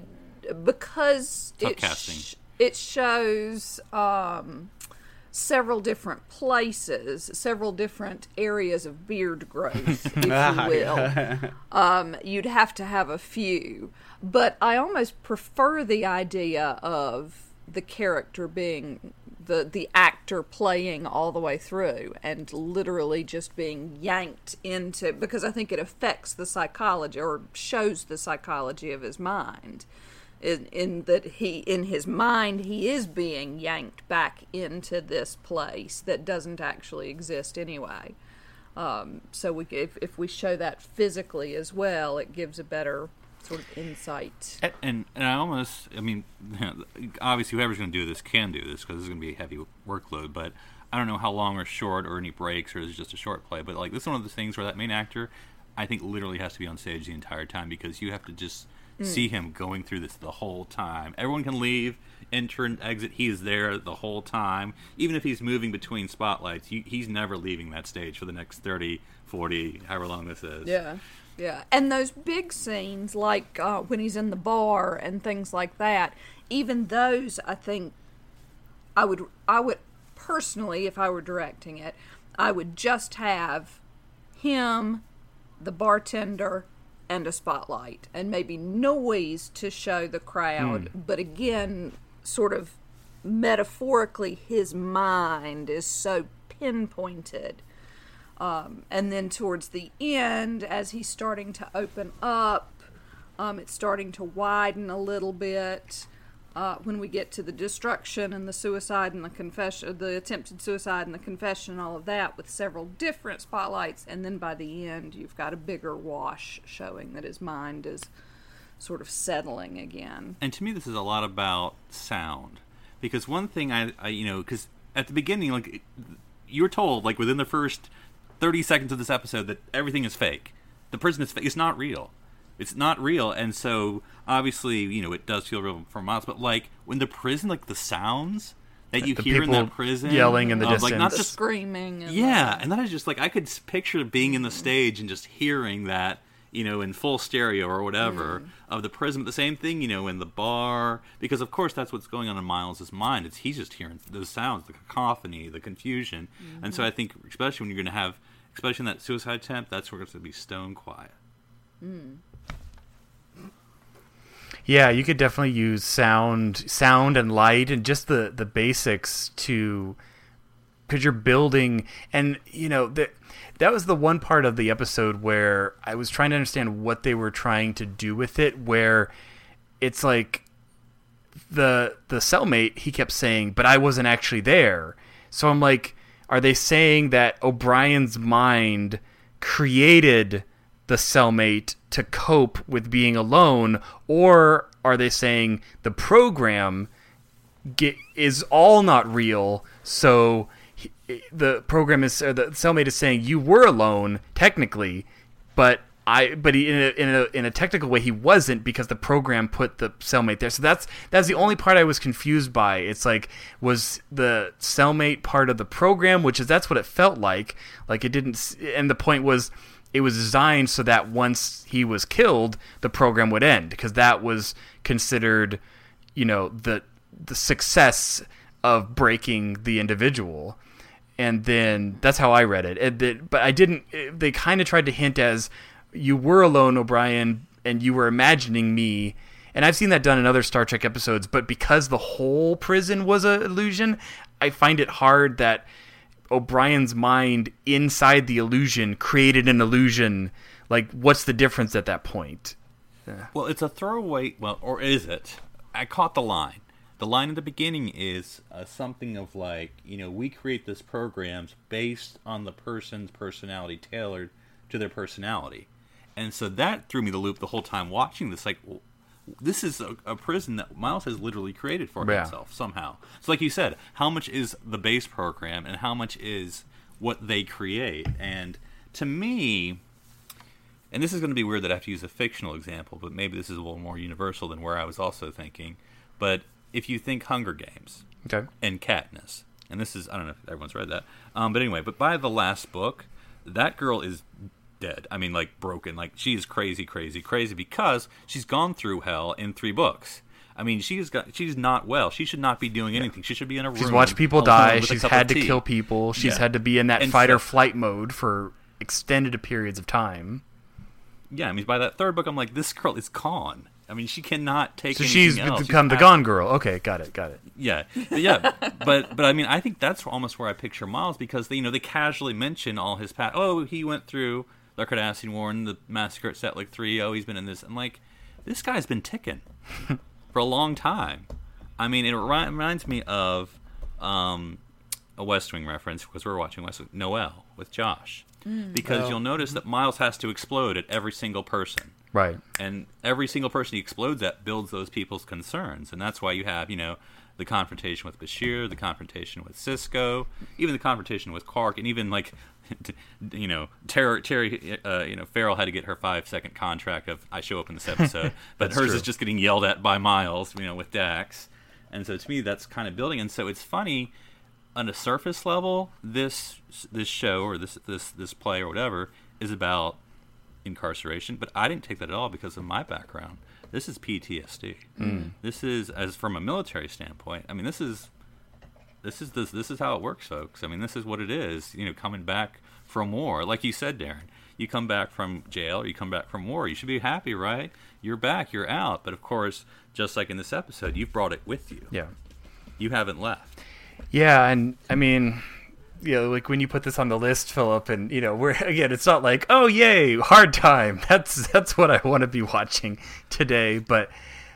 because Tough it casting. sh- it shows um, several different places, several different areas of beard growth, if you will. um, you'd have to have a few, but I almost prefer the idea of the character being the the actor playing all the way through and literally just being yanked into, because I think it affects the psychology or shows the psychology of his mind in, in that he in his mind he is being yanked back into this place that doesn't actually exist anyway. Um, so we if, if we show that physically as well, it gives a better sort of insight. And, and, and I almost, I mean, obviously whoever's going to do this can do this because it's going to be a heavy workload, but I don't know how long or short or any breaks or is it just a short play, but like this is one of those things where that main actor, I think literally has to be on stage the entire time because you have to just mm. see him going through this the whole time. Everyone can leave, enter and exit, he is there the whole time. Even if he's moving between spotlights, he, he's never leaving that stage for the next thirty, forty, however long this is. Yeah. Yeah, and those big scenes, like uh, when he's in the bar and things like that, even those, I think, I would, I would personally, if I were directing it, I would just have him, the bartender, and a spotlight, and maybe noise to show the crowd. Mm. But again, sort of metaphorically, his mind is so pinpointed. Um, and then towards the end, as he's starting to open up, um, it's starting to widen a little bit. Uh, when we get to the destruction and the suicide and the confession, the attempted suicide and the confession, and all of that, with several different spotlights, and then by the end, you've got a bigger wash showing that his mind is sort of settling again. And to me, this is a lot about sound, because one thing I, I you know, because at the beginning, like you were told, like within the first thirty seconds of this episode that everything is fake. The prison is fake. It's not real. It's not real. And so, obviously, you know, it does feel real for miles. But, like, when the prison, like, the sounds that you the hear in people that prison. yelling in the of, distance. Like, not the just screaming. And yeah. the... And that is just, like, I could picture being in the stage and just hearing that, you know, in full stereo or whatever mm. of the prison. But the same thing, you know, in the bar. Because, of course, that's what's going on in Miles' mind. It's he's just hearing those sounds, the cacophony, the confusion. Mm-hmm. And so I think, especially when you're going to have... especially in that suicide attempt, that's where it's going to be stone quiet. Mm. Yeah, you could definitely use sound, sound and light, and just the, the basics to, because you're building, and you know that that was the one part of the episode where I was trying to understand what they were trying to do with it. Where it's like the the cellmate, he kept saying, "But I wasn't actually there," so I'm like. are they saying that O'Brien's mind created the cellmate to cope with being alone, or are they saying the program get, is all not real, so he, the program is, or the cellmate is saying you were alone technically, but I, but he, in a, in a in a technical way he wasn't, because the program put the cellmate there. So that's that's the only part I was confused by. It's like, was the cellmate part of the program, which is that's what it felt like. Like it didn't, and the point was, it was designed so that once he was killed, the program would end, because that was considered, you know, the the success of breaking the individual. And then that's how I read it. it, it but I didn't. It, they kind of tried to hint as, you were alone, O'Brien, and you were imagining me. And I've seen that done in other Star Trek episodes, but because the whole prison was an illusion, I find it hard that O'Brien's mind inside the illusion created an illusion. Like, what's the difference at that point? Yeah. Well, it's a throwaway, well, or is it? I caught the line. The line at the beginning is uh, something of like, you know, we create this programs based on the person's personality, tailored to their personality. And so that threw me the loop the whole time watching this. Like, well, this is a, a prison that Miles has literally created for yeah. himself somehow. So like you said, how much is the base program and how much is what they create? And to me, and this is going to be weird that I have to use a fictional example, but maybe this is a little more universal than where I was also thinking. But if you think Hunger Games okay. and Katniss, and this is, I don't know if everyone's read that, um, but anyway, but by the last book, that girl is dead. I mean, like, broken. Like, she is crazy, crazy, crazy, because she's gone through hell in three books. I mean, she's got, she's not well. She should not be doing anything. She should be in a room. She's watched people alone die. with a She's cup had of to tea. kill people. She's Yeah. had to be in that And fight so- or flight mode for extended periods of time. Yeah, I mean, by that third book, I'm like, this girl is gone. I mean, she cannot take So anything she's else. become the She's Gone Girl. Okay, got it, got it. Yeah, but yeah, but but I mean, I think that's almost where I picture Miles, because they, you know, they casually mention all his past. Oh, he went through the Cardassian War and the massacre at Setlik three. Oh, he's been in this. I'm like, this guy's been ticking for a long time. I mean, it ri- reminds me of um, a West Wing reference, because we're watching West Wing, Noelle with Josh, because Oh. you'll notice that Miles has to explode at every single person. Right. And every single person he explodes at builds those people's concerns. And that's why you have, you know, the confrontation with Bashir, the confrontation with Sisko, even the confrontation with Quark, and even, like, you know, Terry, Terry uh, you know, Farrell had to get her five-second contract of, I show up in this episode. But hers true. is just getting yelled at by Miles, you know, with Dax. And so to me, that's kind of building. And so it's funny, on a surface level, this this show or this this this play or whatever is about incarceration, but I didn't take that at all because of my background. This is P T S D. Mm. This is, as from a military standpoint, I mean, this is this is this this is how it works, folks. I mean, this is what it is. You know, coming back from war, like you said, Darren. You come back from jail or you come back from war. You should be happy, right? You're back. You're out. But of course, just like in this episode, you've brought it with you. Yeah. You haven't left. Yeah, and I mean, you know, like when you put this on the list, Philip, and you know, we're again, it's not like, oh yay, Hard Time. That's that's what I want to be watching today. But,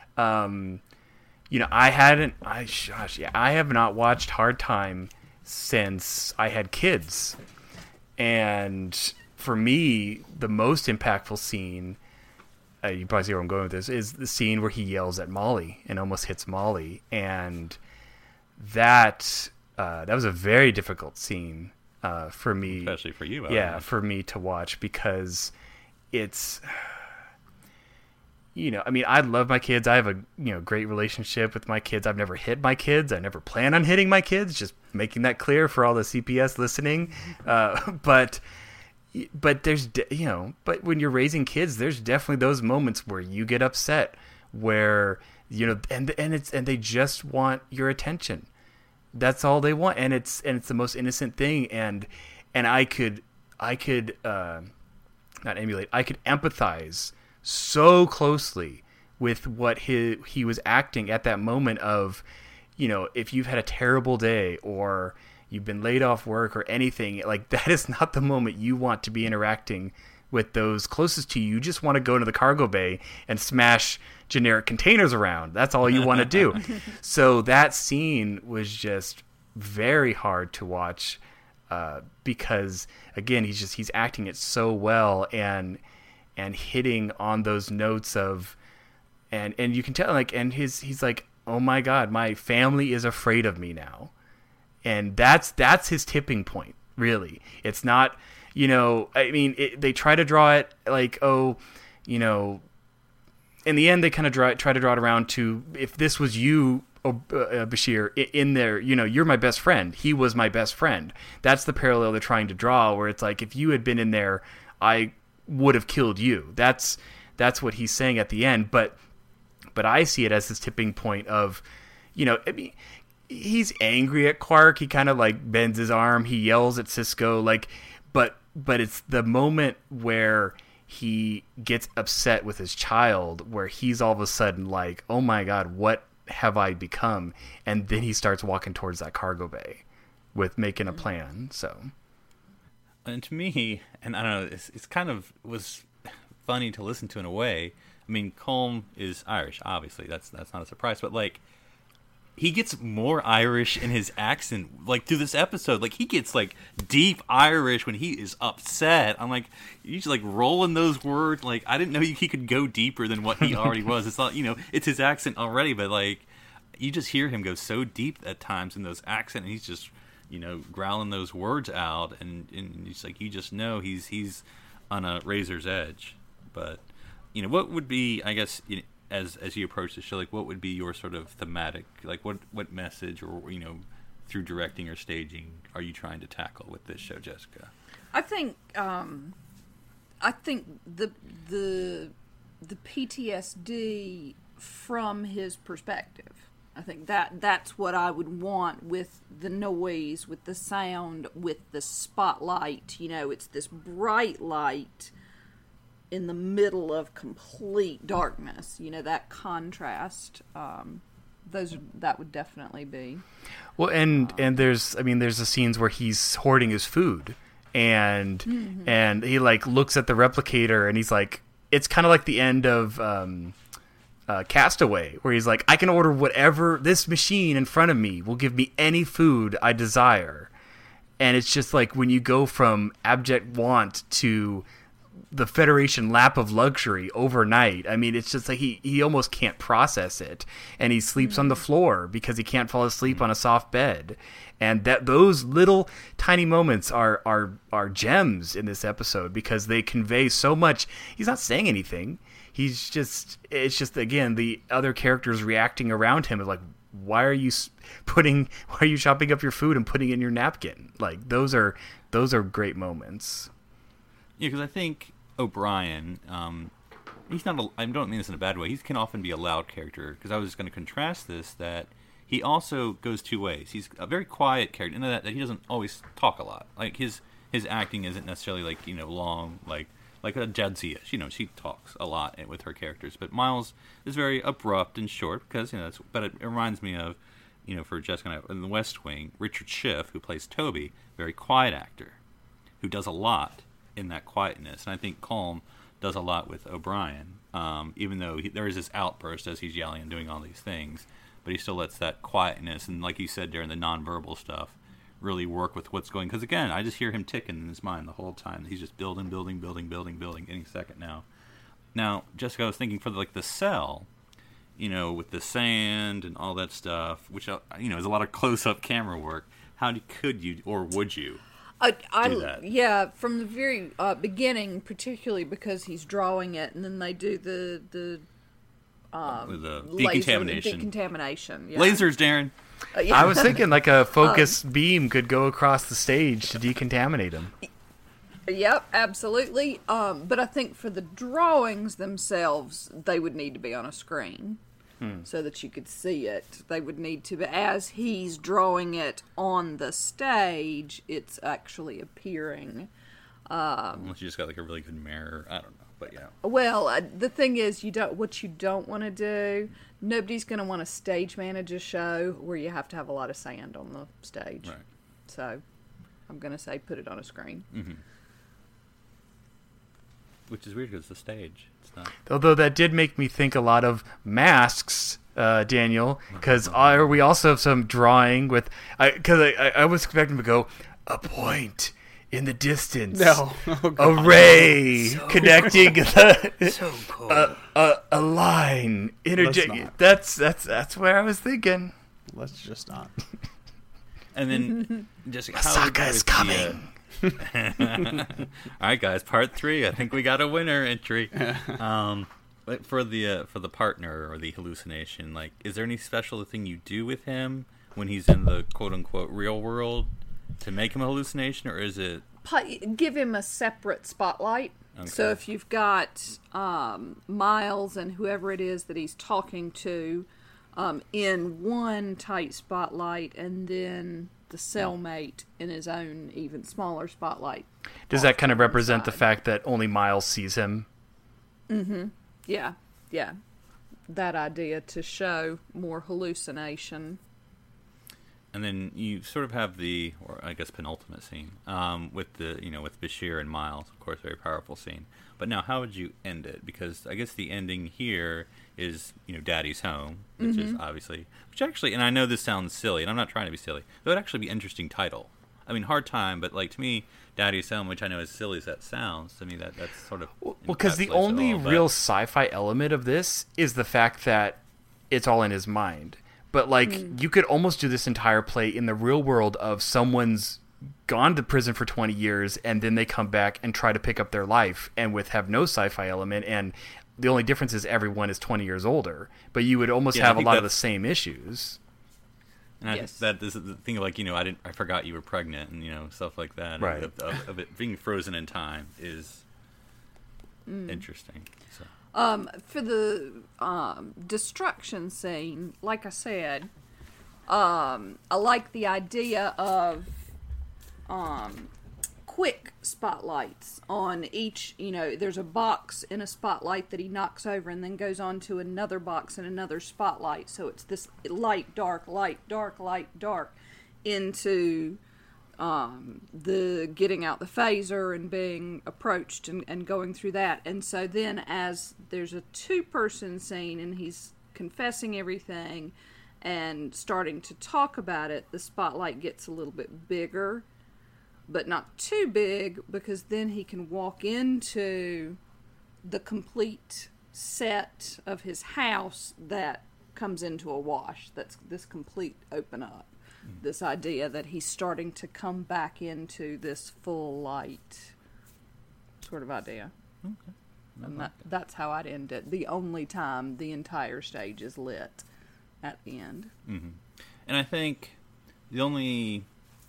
um, you know, I hadn't. I gosh, yeah, I have not watched Hard Time since I had kids, and for me, the most impactful scene. Uh, you probably see where I'm going with this. Is the scene where he yells at Molly and almost hits Molly, and that uh, that was a very difficult scene uh, for me, Especially for you. I yeah, imagine. for me to watch, because it's, you know, I mean, I love my kids. I have a you know great relationship with my kids. I've never hit my kids. I never plan on hitting my kids. Just making that clear for all the C P S listening. Uh, but but there's de- you know, but when you're raising kids, there's definitely those moments where you get upset, where you know, and and it's and they just want your attention. That's all they want, and it's and it's the most innocent thing, and and I could I could uh, not emulate. I could empathize so closely with what he he was acting at that moment of, you know, if you've had a terrible day or you've been laid off work or anything, like that is not the moment you want to be interacting with those closest to you. You just want to go into the cargo bay and smash generic containers around. That's all you want to do. So that scene was just very hard to watch. uh, because again, he's just he's acting it so well and and hitting on those notes of and and you can tell like and his he's like, oh my God, my family is afraid of me now, and that's that's his tipping point. Really, it's not. You know, I mean, it, they try to draw it like, oh, you know, in the end, they kind of draw, try to draw it around to if this was you, uh, Bashir, in there, you know, you're my best friend. He was my best friend. That's the parallel they're trying to draw, where it's like, if you had been in there, I would have killed you. That's that's what he's saying at the end. But but I see it as this tipping point of, you know, I mean, he's angry at Quark. He kind of like bends his arm. He yells at Sisko, like, but. But it's the moment where he gets upset with his child, where he's all of a sudden like, oh my God, what have I become? And then he starts walking towards that cargo bay with making a plan. So, and to me, and I don't know, it's, it's kind of was funny to listen to in a way. I mean, Colm is Irish, obviously. That's that's not a surprise. But like, he gets more Irish in his accent, like, through this episode. Like, he gets, like, deep Irish when he is upset. I'm like, he's, like, rolling those words. Like, I didn't know he could go deeper than what he already was. It's not, you know, it's his accent already, but, like, you just hear him go so deep at times in those accents, and he's just, you know, growling those words out, and, and it's like, you just know he's he's on a razor's edge. But, you know, what would be, I guess, you know, as as you approach the show, like, what would be your sort of thematic, like, what what message, or, you know, through directing or staging, are you trying to tackle with this show, Jessica? I think um, I think the the the P T S D from his perspective. I think that that's what I would want with the noise, with the sound, with the spotlight. You know, it's this bright light in the middle of complete darkness. You know, that contrast. Um, those that would definitely be. Well, and and there's I mean there's the scenes where he's hoarding his food, and mm-hmm. and he like looks at the replicator, and he's like, it's kind of like the end of um, uh, Castaway, where he's like, I can order whatever, this machine in front of me will give me any food I desire. And it's just like when you go from abject want to the Federation lap of luxury overnight. I mean, it's just like he, he almost can't process it, and he sleeps mm-hmm. on the floor because he can't fall asleep mm-hmm. on a soft bed. And that those little tiny moments are are are gems in this episode, because they convey so much. He's not saying anything. He's just it's just again the other characters reacting around him is like, why are you putting why are you chopping up your food and putting it in your napkin? Like, those are those are great moments. Yeah, because I think O'Brien, um, he's not. A, I don't mean this in a bad way. He can often be a loud character. Because I was just going to contrast this, that he also goes two ways. He's a very quiet character, in that, that he doesn't always talk a lot. Like his his acting isn't necessarily like, you know, long, like like a Jadzia. You know, she talks a lot with her characters. But Miles is very abrupt and short, because, you know, that's, but it, it reminds me of, you know, for Jessica and I, in The West Wing, Richard Schiff, who plays Toby, very quiet actor, who does a lot in that quietness. And I think Colm does a lot with O'Brien, um, even though he, there is this outburst as he's yelling and doing all these things, but he still lets that quietness and, like you said, during the nonverbal stuff, really work with what's going. Because again, I just hear him ticking in his mind the whole time. He's just building, building, building, building, building, any second now. Now, Jessica, I was thinking for like the cell, you know, with the sand and all that stuff, which, you know, is a lot of close-up camera work. How do, could you, or would you, I, I, do that? Yeah, from the very uh, beginning, particularly because he's drawing it, and then they do the the um, with the laser, decontamination. Decontamination. Yeah. Lasers, Darren. Uh, yeah. I was thinking like a focus um, beam could go across the stage to decontaminate him. Yep, absolutely. Um, but I think for the drawings themselves, they would need to be on a screen. Hmm. So that you could see it. They would need to, as he's drawing it on the stage, it's actually appearing. Um, Unless you just got like a really good mirror, I don't know, but yeah. Well, uh, the thing is, you don't. What you don't want to do. Nobody's going to want to stage manage a show where you have to have a lot of sand on the stage. Right. So, I'm going to say put it on a screen. Mm-hmm. Which is weird because it's a stage. It's not. Although that did make me think a lot of Masks, uh, Daniel, because we also have some drawing with. Because I, I, I was expecting to go, a point in the distance. No. Oh, A God. ray connecting the, So cool. a, a, a line. Interject. not. That's that's that's where I was thinking. Let's just not. And then, Jessica, how would Masaka you is rate the, coming. uh, All right, guys, part three. I think we got a winner entry. Um, but for the uh, for the partner or the hallucination, like, is there any special thing you do with him when he's in the quote unquote real world to make him a hallucination, or is it? Pu- Give him a separate spotlight. So Okay. if you've got um, Miles and whoever it is that he's talking to um, in one tight spotlight, and then the cellmate in his own even smaller spotlight. Does that kind of represent the fact that only Miles sees him? Yeah, yeah. That idea to show more hallucination. And then you sort of have the, or I guess penultimate scene, um, with the, you know, with Bashir and Miles, of course, very powerful scene. But now, how would you end it? Because I guess the ending here is, you know, Daddy's home, which is obviously, which actually, and I know this sounds silly, and I'm not trying to be silly, but it would actually be an interesting title. I mean, hard time, but like to me, Daddy's home, which I know as silly as that sounds, to me that that's sort of Well, because the encapsulates it only all, but- real sci-fi element of this is the fact that it's all in his mind. But like, you could almost do this entire play in the real world of someone's gone to prison for twenty years and then they come back and try to pick up their life, and with have no sci-fi element, and the only difference is everyone is twenty years older. But you would almost Yeah, I have a think lot of the that's- same issues. And I Yes. think that this is the thing of like, you know, I didn't, I forgot you were pregnant, and you know, stuff like that. Right. Of, of, of it being frozen in time is interesting. So. Um, for the um, destruction scene, like I said, um, I like the idea of um, quick spotlights on each. You know, there's a box in a spotlight that he knocks over and then goes on to another box in another spotlight. So it's this light, dark, light, dark, light, dark into um, the getting out the phaser and being approached and, and going through that. And so then as there's a two-person scene and he's confessing everything and starting to talk about it, the spotlight gets a little bit bigger, but not too big, because then he can walk into the complete set of his house that comes into a wash. That's this complete open up. This idea that he's starting to come back into this full light sort of idea. Okay. And that, that's how I'd end it. The only time the entire stage is lit at the end. Mm-hmm. And I think the only,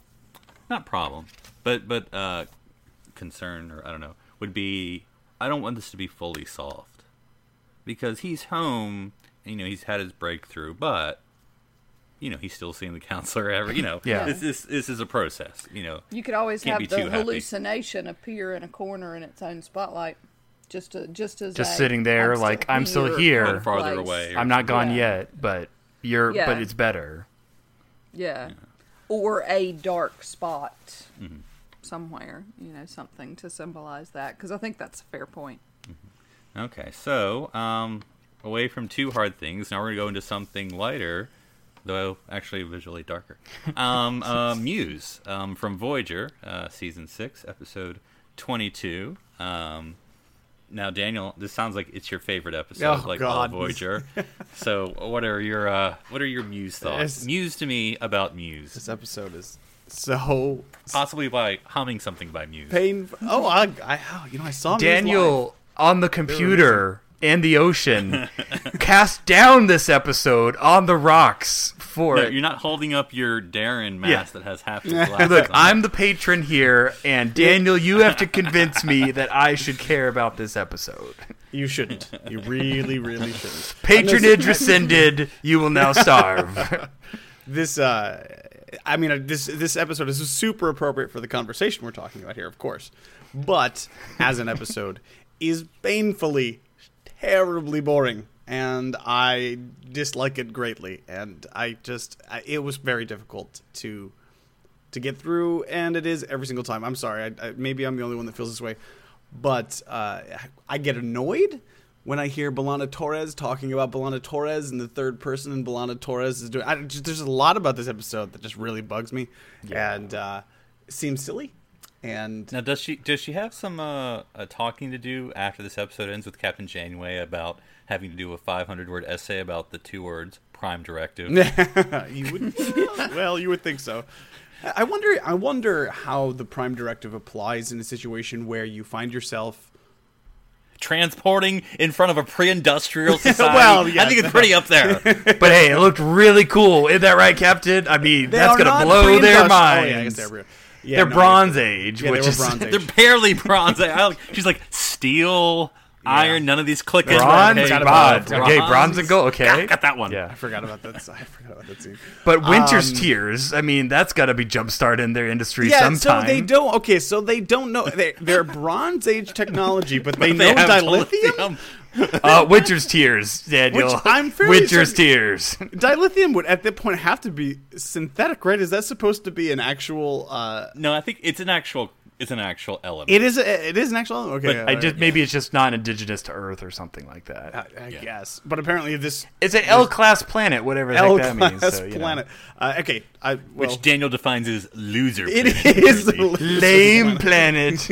not problem, but but uh, concern, or I don't know, would be I don't want this to be fully solved, because he's home, you know, he's had his breakthrough, but you know, he's still seeing the counselor every, you know, Yeah. this, this, this is a process, you know. You could always Can't be have the too happy. hallucination appear in a corner in its own spotlight, just to, just as Just a, sitting there like, I'm still here. kind of Farther place. away. I'm not gone Yeah. yet, but you're. Yeah. But it's better. Yeah. Or a dark spot Mm-hmm. somewhere, you know, something to symbolize that, because I think that's a fair point. Okay, so um, away from two hard things, now we're going to go into something lighter, though actually visually darker. Um, uh, Muse um, from Voyager, uh, Season six, Episode twenty-two. Um, now, Daniel, this sounds like it's your favorite episode, Oh, like all God. Voyager. So what are your uh, what are your Muse thoughts? Yes. Muse to me about Muse. This episode is so Possibly by humming something by Muse. painful. Oh, I, I, oh, you know, I saw Muse live. Daniel on the computer and the ocean cast down this episode on the rocks for No, it. you're not holding up your Darren mask Yeah. that has half your glasses Look, on. I'm the patron here, and Daniel, you have to convince me that I should care about this episode. You shouldn't. You really, really shouldn't. Patronage rescinded. You will now starve. This, uh, I mean, uh, this this episode is super appropriate for the conversation we're talking about here, of course. But as an episode, is painfully, terribly boring, and I dislike it greatly. And I just, I, it was very difficult to to get through, and it is every single time. I'm sorry, I, I, maybe I'm the only one that feels this way, but uh, I get annoyed when I hear B'Elanna Torres talking about B'Elanna Torres in the third person, and B'Elanna Torres is doing. I, just, there's a lot about this episode that just really bugs me, Yeah. and uh, seems silly. And Now, does she does she have some uh, uh, talking to do after this episode ends with Captain Janeway about having to do a five hundred word essay about the two words Prime Directive? you would, well, you would think so. I wonder. I wonder how the Prime Directive applies in a situation where you find yourself. Transporting in front of a pre-industrial society. Well, yeah. I think it's pretty up there. But hey, it looked really cool. Isn't that right, Captain? I mean, They that's are going not to blow their pre-industri- minds. Oh, yeah, I guess they're, yeah, they're no, Bronze Age, Yeah, which they were is Bronze Age. They're barely bronze. I, I, she's like steel, iron. None of these click in. bronze. Okay, bronze. bronze. Okay, bronze and gold. Okay, Got, got that one. yeah. I forgot about that. I forgot about that scene. But Winter's Um, Tears. I mean, that's got to be jumpstart in their industry Yeah, sometime. so they don't. Okay, so they don't know. They, they're Bronze Age technology, but they, They know have dilithium. Uh, Winter's Tears, Daniel. Which I'm fairly Winter's certain- Tears. Dilithium would at that point have to be synthetic, right? Is that supposed to be an actual? Uh, No, I think it's an actual. It's an actual element. it is. A, it is an actual. Okay, But I just maybe it's just not indigenous to Earth or something like that. I, I guess. But apparently this It's an L-class planet, whatever the L heck that means. class So, you know. planet. Uh, okay, I, well, which Daniel defines as loser. it planet. is a Lame planet.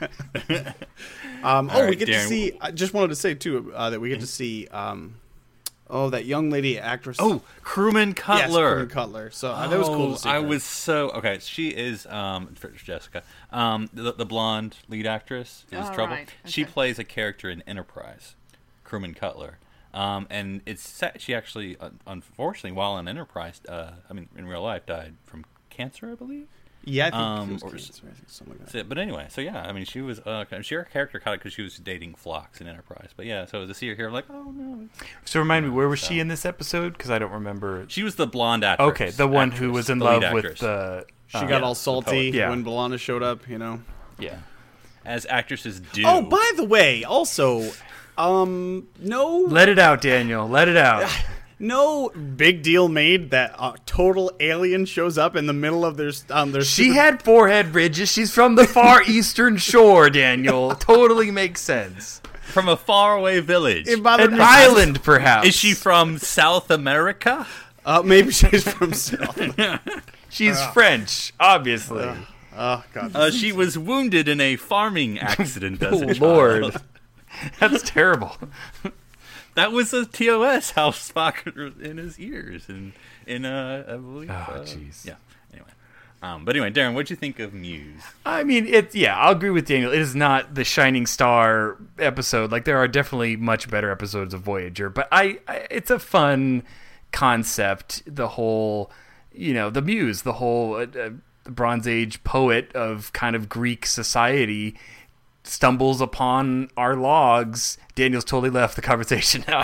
Um, oh, All we right, get to Darren. see. I just wanted to say too uh, that we get to see. Um, oh, that young lady actress. Oh, Crewman yes, Cutler. Corinne Cutler. So uh, that was cool Oh, to see. I her. was so okay. She is um for Jessica, um the, the blonde lead actress in Oh, Trouble. right. She Okay. plays a character in Enterprise, Crewman Cutler. Um, and it's sa- she actually, uh, unfortunately, while in Enterprise, uh, I mean, in real life, died from cancer, I believe. Yeah, I think um, it was or cancer, s- I think something like that. So, but anyway, so yeah, I mean, she was uh, she her character caught it because she was dating Phlox in Enterprise. But yeah, so to see her here, I'm like, oh no, it's- So remind me, where was she in this episode? Because I don't remember. she was the blonde actress. Okay, the one who actress, was in the lead love with actress. the. She uh, got yeah, all the salty poet. Yeah. when B'Elanna showed up. You know. Yeah. as actresses do. Oh, by the way, also, um, no, Let it out, Daniel. Let it out. no big deal made that a total alien shows up in the middle of their um their. She super- had forehead ridges. She's from the far eastern shore, Daniel. Totally makes sense. from a faraway village. It bothered An me. island, perhaps. Is she from South America? Uh, maybe she's from South. She's French, obviously. Oh God. Uh, she was wounded in a farming accident as Oh, a child. Lord. That's terrible. That was a T O S how Spock in his ears and in uh I believe. Oh, uh, jeez. Yeah. Anyway. Um, but anyway, Darren, what'd you think of Muse? I mean, it. Yeah, I'll agree with Daniel. It is not the shining star episode. Like, there are definitely much better episodes of Voyager, but I, I it's a fun concept. The whole, you know, the Muse, the whole uh, uh, Bronze Age poet of kind of Greek society stumbles upon our logs. Daniel's totally left the conversation now.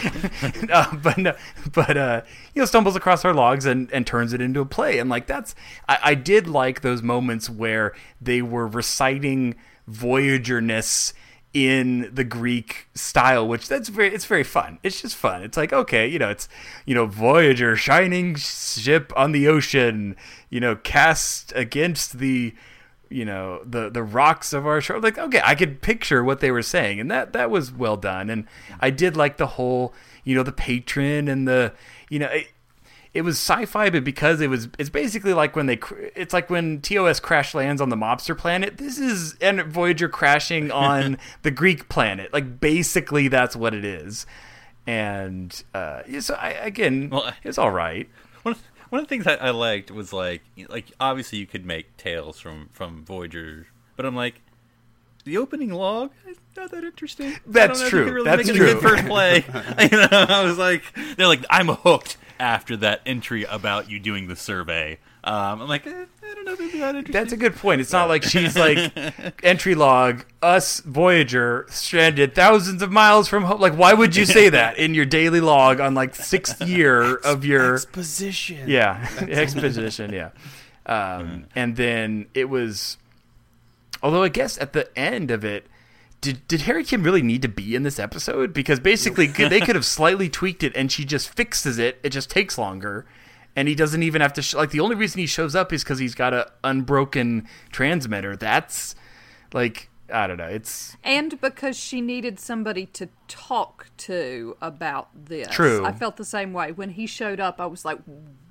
uh, but no, but uh, you know, stumbles across our logs and, and turns it into a play. And like that's, I, I did like those moments where they were reciting Voyager-ness in the Greek style, which that's very, it's very fun. It's just fun. It's like, okay, you know, it's, you know, Voyager, shining ship on the ocean, you know, cast against the, you know, the the rocks of our shore. Like, okay, I could picture what they were saying, and that that was well done. And I did like the whole, you know, the patron and the, you know, it, it was sci-fi, but because it was, it's basically like when they, cr- it's like when T O S crash lands on the mobster planet. This is and Voyager crashing on the Greek planet. Like, basically, that's what it is. And uh, yeah, so I, again, Well, it's all right. One of, one of the things I, I liked was like like obviously you could make tales from from Voyager, but I'm like the opening log is not that interesting. That's I don't know if true. you could really That's make it true. a good first play. You know, I was like, they're like, I'm hooked after that entry about you doing the survey. Um, I'm like, eh, I don't know if it'd be that interesting. That's a good point. It's not like she's like entry log, us Voyager stranded thousands of miles from home. Like, why would you say that in your daily log on like sixth year of your Exposition. yeah exposition? Yeah, um, and then it was. Although I guess at the end of it, did did Harry Kim really need to be in this episode? Because basically they could have slightly tweaked it, and she just fixes it. It just takes longer. And he doesn't even have to, sh- like, the only reason he shows up is because he's got a unbroken transmitter. That's, like, I don't know, it's... And because she needed somebody to talk to about this. True. I felt the same way. When he showed up, I was like,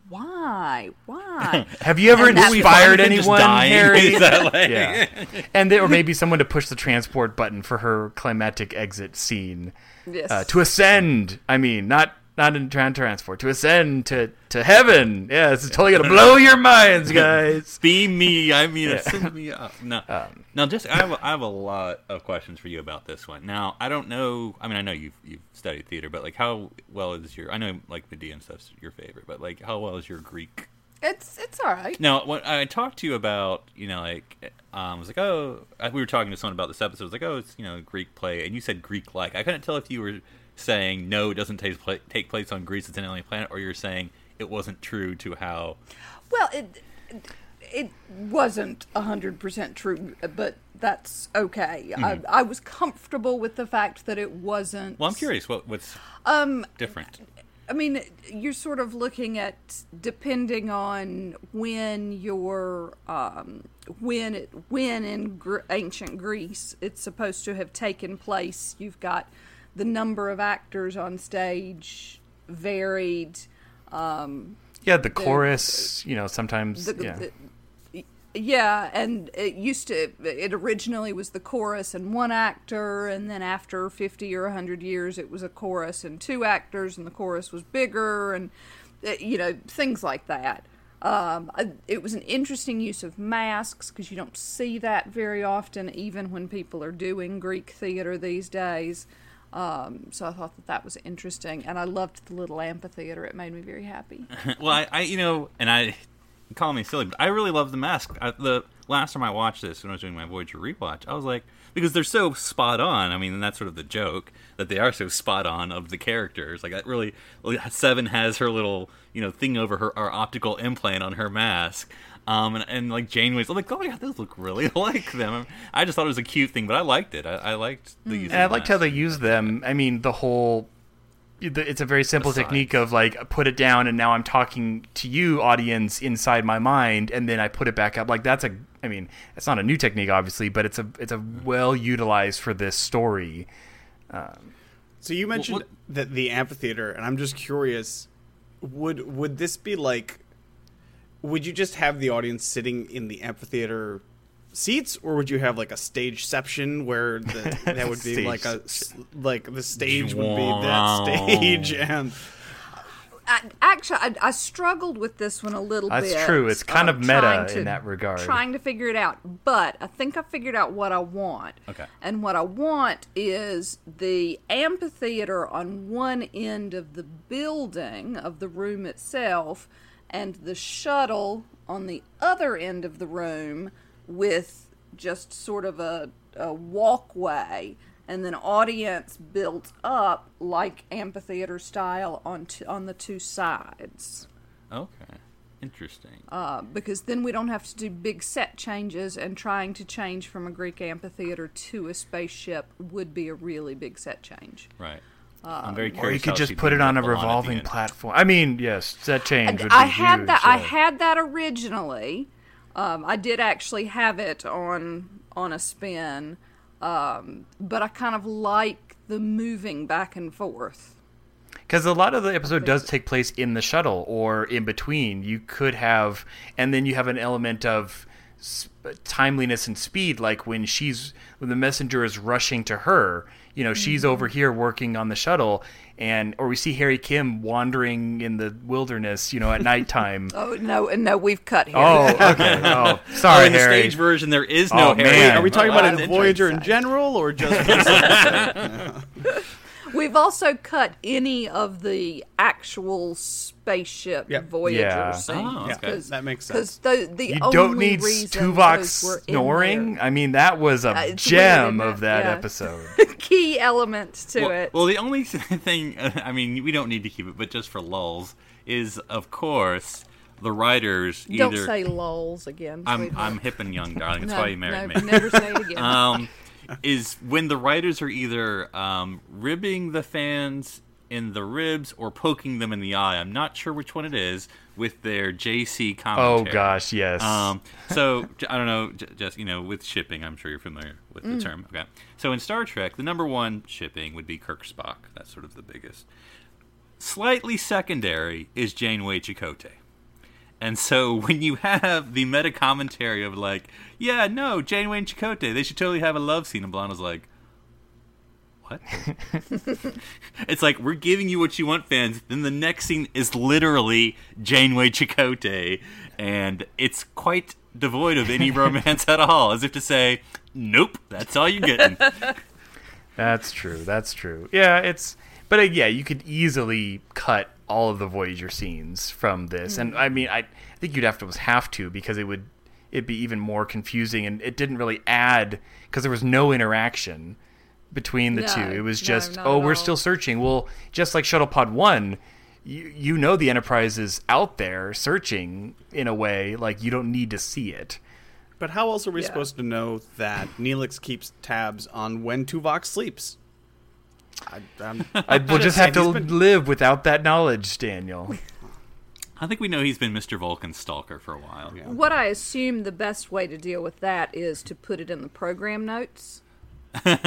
why? Why? Have you ever And that- inspired Find him just anyone, dying? Harry? Is that like- Yeah, and they, or maybe someone to push the transport button for her climactic exit scene. Yes. Uh, to ascend. I mean, not not in tran- transport. To ascend to to heaven. Yeah, this is totally gonna blow your minds, guys. Beam me. I mean, send me up. No, Um, now just I have a, I have a lot of questions for you about this one. Now I don't know. I mean, I know you've you've studied theater, but like, how well is your? I know like Medea and stuff's your favorite, but like, how well is your Greek? It's it's all right. Now, when I talked to you about, you know, like, um, I was like, oh, we were talking to someone about this episode. I was like, oh, it's, you know, Greek play, and you said Greek-like. I couldn't tell if you were saying no, it doesn't take pla- take place on Greece, it's an alien planet, or you're saying it wasn't true to how. Well, it it wasn't a hundred percent true, but that's okay. Mm-hmm. I, I was comfortable with the fact that it wasn't. Well, I'm curious, what what's Um, different? I mean, you're sort of looking at depending on when you're um, when it when in Gr- ancient Greece it's supposed to have taken place. You've got the number of actors on stage varied. Um, Yeah, the chorus. You know, sometimes. the, yeah. the, yeah, and it used to, it originally was the chorus and one actor, and then after fifty or one hundred years, it was a chorus and two actors, and the chorus was bigger, and, uh, you know, things like that. Um, it was an interesting use of masks, because you don't see that very often, even when people are doing Greek theater these days. Um, so I thought that that was interesting, and I loved the little amphitheater. It made me very happy. Well, I, I, you know, and I, you call me silly, but I really love the mask. I, the last time I watched this, when I was doing my Voyager rewatch, I was like, because they're so spot on. I mean, and that's sort of the joke, that they are so spot on of the characters. Like, that really, Seven has her little, you know, thing over her, our optical implant on her mask. Um, and, and like Janeway's, I'm like, oh my god, those look really like them. I just thought it was a cute thing, but I liked it. I, I liked the use And I of the liked how they mask. used them. I mean, the whole. It's a very simple Aside. technique of like put it down, and now I'm talking to you, audience, inside my mind, and then I put it back up. Like that's a. I mean, it's not a new technique, obviously, but it's a it's a well utilized for this story. Um, So you mentioned what- that the amphitheater, and I'm just curious, would would this be like, would you just have the audience sitting in the amphitheater seats, or would you have like a stageception where the, that would be like a s- like the stage would be that stage, and I, actually, I, I struggled with this one a little That's bit. true. It's kind um, of meta trying to- in that regard. Trying to figure it out. But I think I figured out what I want. Okay. And what I want is the amphitheater on one end of the building, of the room itself, and the shuttle on the other end of the room with just sort of a, a walkway, and then audience built up like amphitheater style on t- on the two sides. Okay, interesting. Uh, because then we don't have to do big set changes, and trying to change from a Greek amphitheater to a spaceship would be a really big set change. Right. I'm very or you curious. could how just she put it brings on a up Alana at the revolving end. platform. I mean, yes, that change would I be had huge, that. I yeah. had that originally. Um, I did actually have it on on a spin, um, but I kind of like the moving back and forth. Because a lot of the episode does take place in the shuttle or in between. You could have, and then you have an element of s- timeliness and speed, like when she's when the messenger is rushing to her. You know, she's Mm-hmm. over here working on the shuttle, and or we see Harry Kim wandering in the wilderness. You know, at nighttime. Oh no, no, we've cut here. Oh, okay. Oh, Oh, sorry, in the Harry. stage version, there is no Oh, Harry. man. are we talking Oh, about that's in Voyager in interesting. general, or just? We've also cut any of the actual spaceship Yep. Voyager Yeah. scenes. Oh, Yeah, okay. that makes Because sense. the, the You only don't need reason Tuvok those were in snoring. there- I mean, that was a Uh, it's gem weird, of that yeah. episode. key element to well, it. well, the only thing, I mean, we don't need to keep it, but just for lulls, is of course the writers Don't either. say lulls again. I'm sweetheart. I'm hip and young, darling. That's no, why you married no, me. Never say it again. um, is when the writers are either um, ribbing the fans in the ribs or poking them in the eye. I'm not sure which one it is with their J C Oh commentary. gosh, yes. Um, so j- I don't know, j- just you know, with shipping, I'm sure you're familiar with the term. Okay, so in Star Trek, the number one shipping would be Kirk Spock. That's sort of the biggest. Slightly secondary is Janeway Chakotay. And so when you have the meta commentary of like, yeah, no, Janeway and Chakotay, they should totally have a love scene, and B'Elanna's like, what? It's like, we're giving you what you want, fans. Then the next scene is literally Janeway Chakotay, and it's quite devoid of any romance at all, as if to say, nope, that's all you're getting. That's true. That's true. Yeah, it's... But uh, yeah, you could easily cut all of the Voyager scenes from this. Mm. And I mean, I, I think you'd have to have to, because it would it'd be even more confusing, and it didn't really add, because there was no interaction between the no, two. It was no, just, not oh, at we're all. still searching. Well, just like Shuttle Pod one, you, you know the Enterprise is out there searching in a way, like you don't need to see it. But how else are we Yeah. supposed to know that Neelix keeps tabs on when Tuvok sleeps? I, I'm, I, we'll just have to He's been- live without that knowledge, Daniel. I think we know he's been Mister Vulcan's stalker for a while. Yeah. What I assume the best way to deal with that is to put it in the program notes. Fair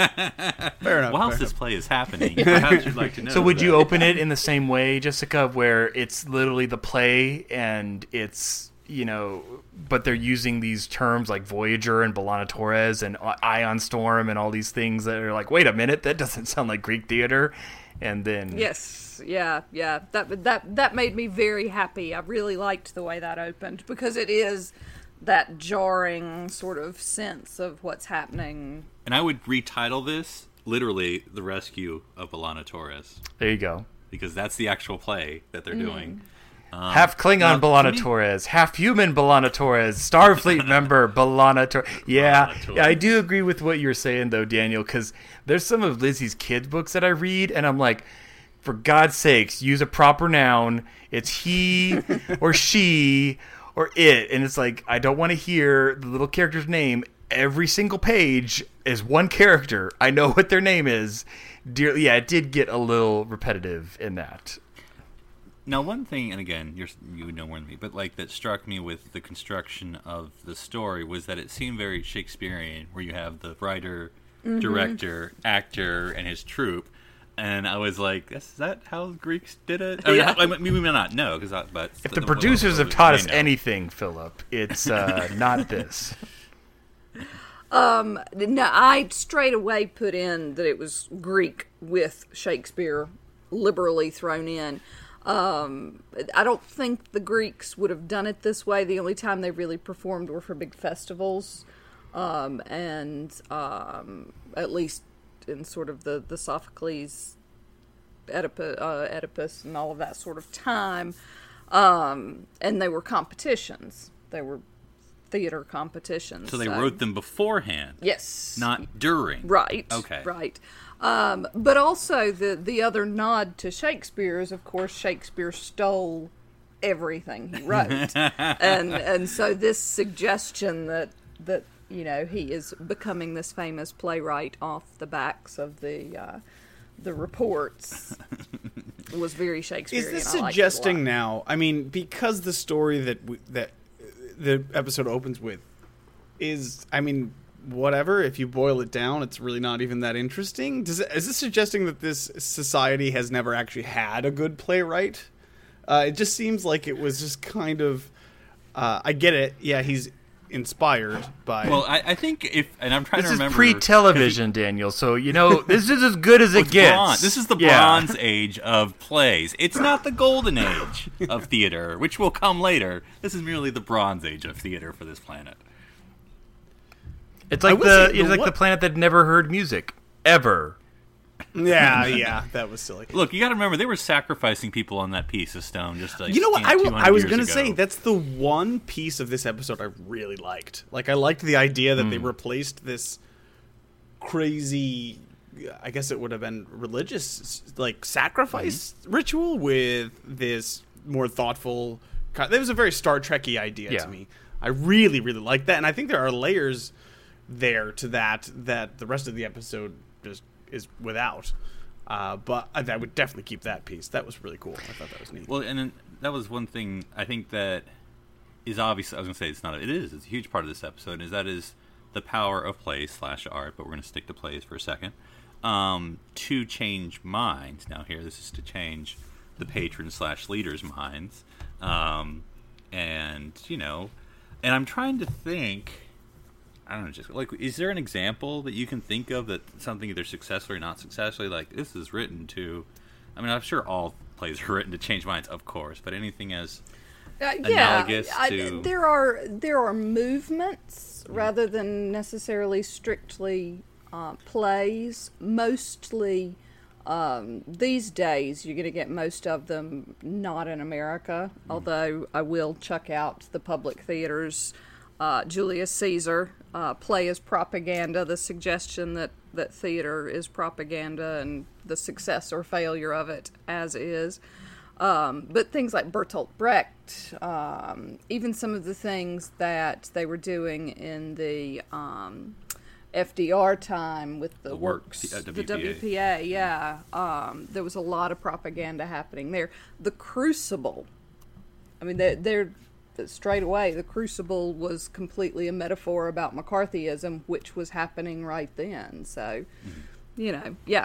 enough. Whilst fair this play is happening, perhaps you'd like to know. So would you that- open it in the same way, Jessica, where it's literally the play and it's, you know, but they're using these terms like Voyager and B'Elanna Torres and Ion Storm and all these things that are like, wait a minute, that doesn't sound like Greek theater. And then... Yes, yeah, yeah. That that that made me very happy. I really liked the way that opened, because it is that jarring sort of sense of what's happening. And I would retitle this literally "The Rescue of B'Elanna Torres," There you go. because that's the actual play that they're doing. Um, half Klingon now, to B'Elanna me- Torres, half human B'Elanna Torres, Starfleet member B'Elanna Torres. Yeah, B'Elanna Torres. yeah, I do agree with what you're saying, though, Daniel, because there's some of Lizzie's kids' books that I read, and I'm like, for God's sakes, use a proper noun. It's he or she or it. And it's like, I don't want to hear the little character's name. Every single page is one character. I know what their name is. Dear, yeah, it did get a little repetitive in that. Now, one thing, and again, you're, you would know more than me, but like that struck me with the construction of the story was that it seemed very Shakespearean, where you have the writer, Mm-hmm. director, actor, and his troupe. And I was like, "Is that how Greeks did it?" I mean, Yeah. I mean, we may not know, because but If the producers have they taught us know. anything, Philip, it's uh, not this. No, I straight away put in that it was Greek with Shakespeare liberally thrown in. Um, I don't think the Greeks would have done it this way. The only time they really performed were for big festivals, um, and um, at least in sort of the, the Sophocles, Oedipus, uh, Oedipus, and all of that sort of time. Um, and they were competitions. They were theater competitions. So they wrote them beforehand, Yes. not during. Right. Okay. Right. Um, but also the the other nod to Shakespeare is, of course, Shakespeare stole everything he wrote, and and so this suggestion that that you know he is becoming this famous playwright off the backs of the uh, the reports was very Shakespearean. Is this I liked it a suggesting lot. now? I mean, because the story that we, that the episode opens with is, I mean, whatever. If you boil it down, it's really not even that interesting. Does it, is this suggesting that this society has never actually had a good playwright? Uh, it just seems like it was just kind of. Uh, I get it. Yeah, he's inspired by. Well, I, I think if, and I'm trying This to is remember. pre-television, Daniel, so, you know, this is as good as it It's gets. bronze. This is the Yeah. Bronze Age of plays. It's not the Golden Age of theater, which will come later. This is merely the Bronze Age of theater for this planet. It's I like will the say, it's the like what- the planet that never heard music ever. yeah, yeah, that was silly. Look, you got to remember they were sacrificing people on that piece of stone. Just like You know what? I, will- two I hundred was years going to ago. say that's the one piece of this episode I really liked. Like, I liked the idea that they Hmm. replaced this crazy, I guess it would have been religious, like, sacrifice Hmm. ritual with this more thoughtful. That was a very Star Trek-y idea Yeah. to me. I really, really like that, and I think there are layers there to that that the rest of the episode just is without. Uh, but I, I would definitely keep that piece. That was really cool. I thought that was neat. Well, and then that was one thing I think that is obvious. I was going to say it's not. It is. It's a huge part of this episode. Is that is the power of play slash art. But we're going to stick to plays for a second. Um, to change minds. Now here, this is to change the patron slash leaders' minds. Um, and you know, and I'm trying to think. I don't know, just like, is there an example that you can think of that something either successfully or not successfully, like this is written to? I mean, I'm sure all plays are written to change minds, of course, but anything as Uh, yeah, analogous I, to- there are there are movements rather than necessarily strictly uh, plays. Mostly um, these days, you're going to get most of them not in America. Mm-hmm. Although I will check out the public theaters. Uh, Julius Caesar, uh, play as propaganda, the suggestion that, that theater is propaganda and the success or failure of it as is. Um, but things like Bertolt Brecht, um, even some of the things that they were doing in the um, F D R time with the, The work, works, uh, the W P A. W P A, yeah. Um, there was a lot of propaganda happening there. The Crucible, I mean, they're, they're straight away, the Crucible was completely a metaphor about McCarthyism, which was happening right then. So, Mm-hmm. you know, yeah.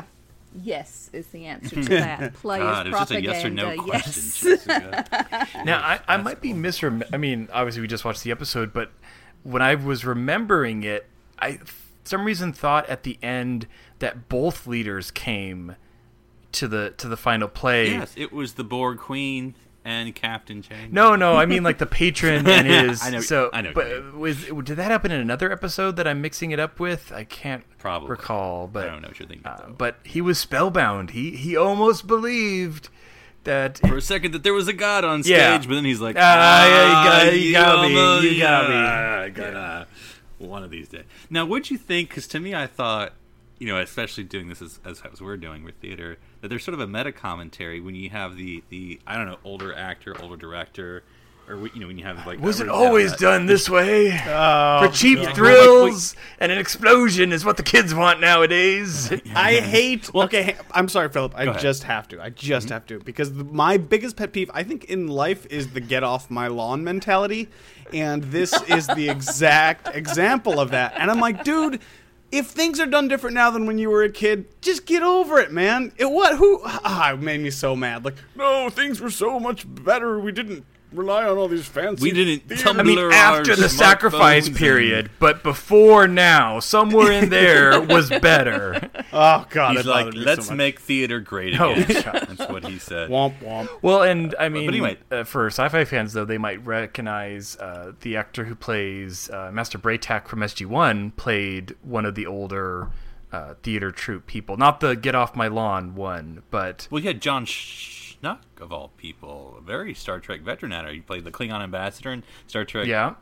Yes is the answer to that. Play God, is it's just a propaganda. yes or no question. Yes. Jessica. Now, I, I might be misrem. I mean, obviously, we just watched the episode, but when I was remembering it, I, for some reason, thought at the end that both leaders came to the to the final play. Yes, it was the Borg Queen and Captain Chang. No, no, I mean like the patron and his. I know- So, I know what but you mean. was did that happen in another episode that I'm mixing it up with? I can't Probably. recall, but I don't know what you're thinking. uh, though. but he was spellbound. He he almost believed that. For a second, that there was a god on stage, Yeah. but then he's like, Ah, yeah, you got- you got me, almost- you got me." yeah, I gotta- One of these days. Now, what'd you think? Because to me, I thought, you know, especially doing this as, as as we're doing with theater, that there's sort of a meta commentary when you have the the I don't know older actor, older director, or you know when you have like Was it or you have always that- done this way? Oh, For cheap God. thrills and an explosion is what the kids want nowadays. I hate. Okay, ha- I'm sorry, Philip. I Go ahead. just have to. I just have to because the, my biggest pet peeve, I think, in life is the "get off my lawn" mentality, and this is the exact example of that. And I'm like, dude, if things are done different now than when you were a kid, just get over it, man. It what? Who? Ah, it made me so mad. Like, no, things were so much better. We didn't rely on all these fancy. We didn't theaters." tumble I mean, our after the sacrifice smartphones period, but before now, somewhere in there was better. Oh God, He's it like, bothered me let's so much. make theater great Oh, again. God. That's what he said. Womp womp. Well, and I mean, anyway. uh, for sci-fi fans, though, they might recognize uh, the actor who plays uh, Master Braytak from S G one played one of the older uh, theater troupe people. Not the Get Off My Lawn one, but... Well, you had John Schnuck, of all people, a very Star Trek veteran actor. He played the Klingon ambassador in Star Trek Yeah.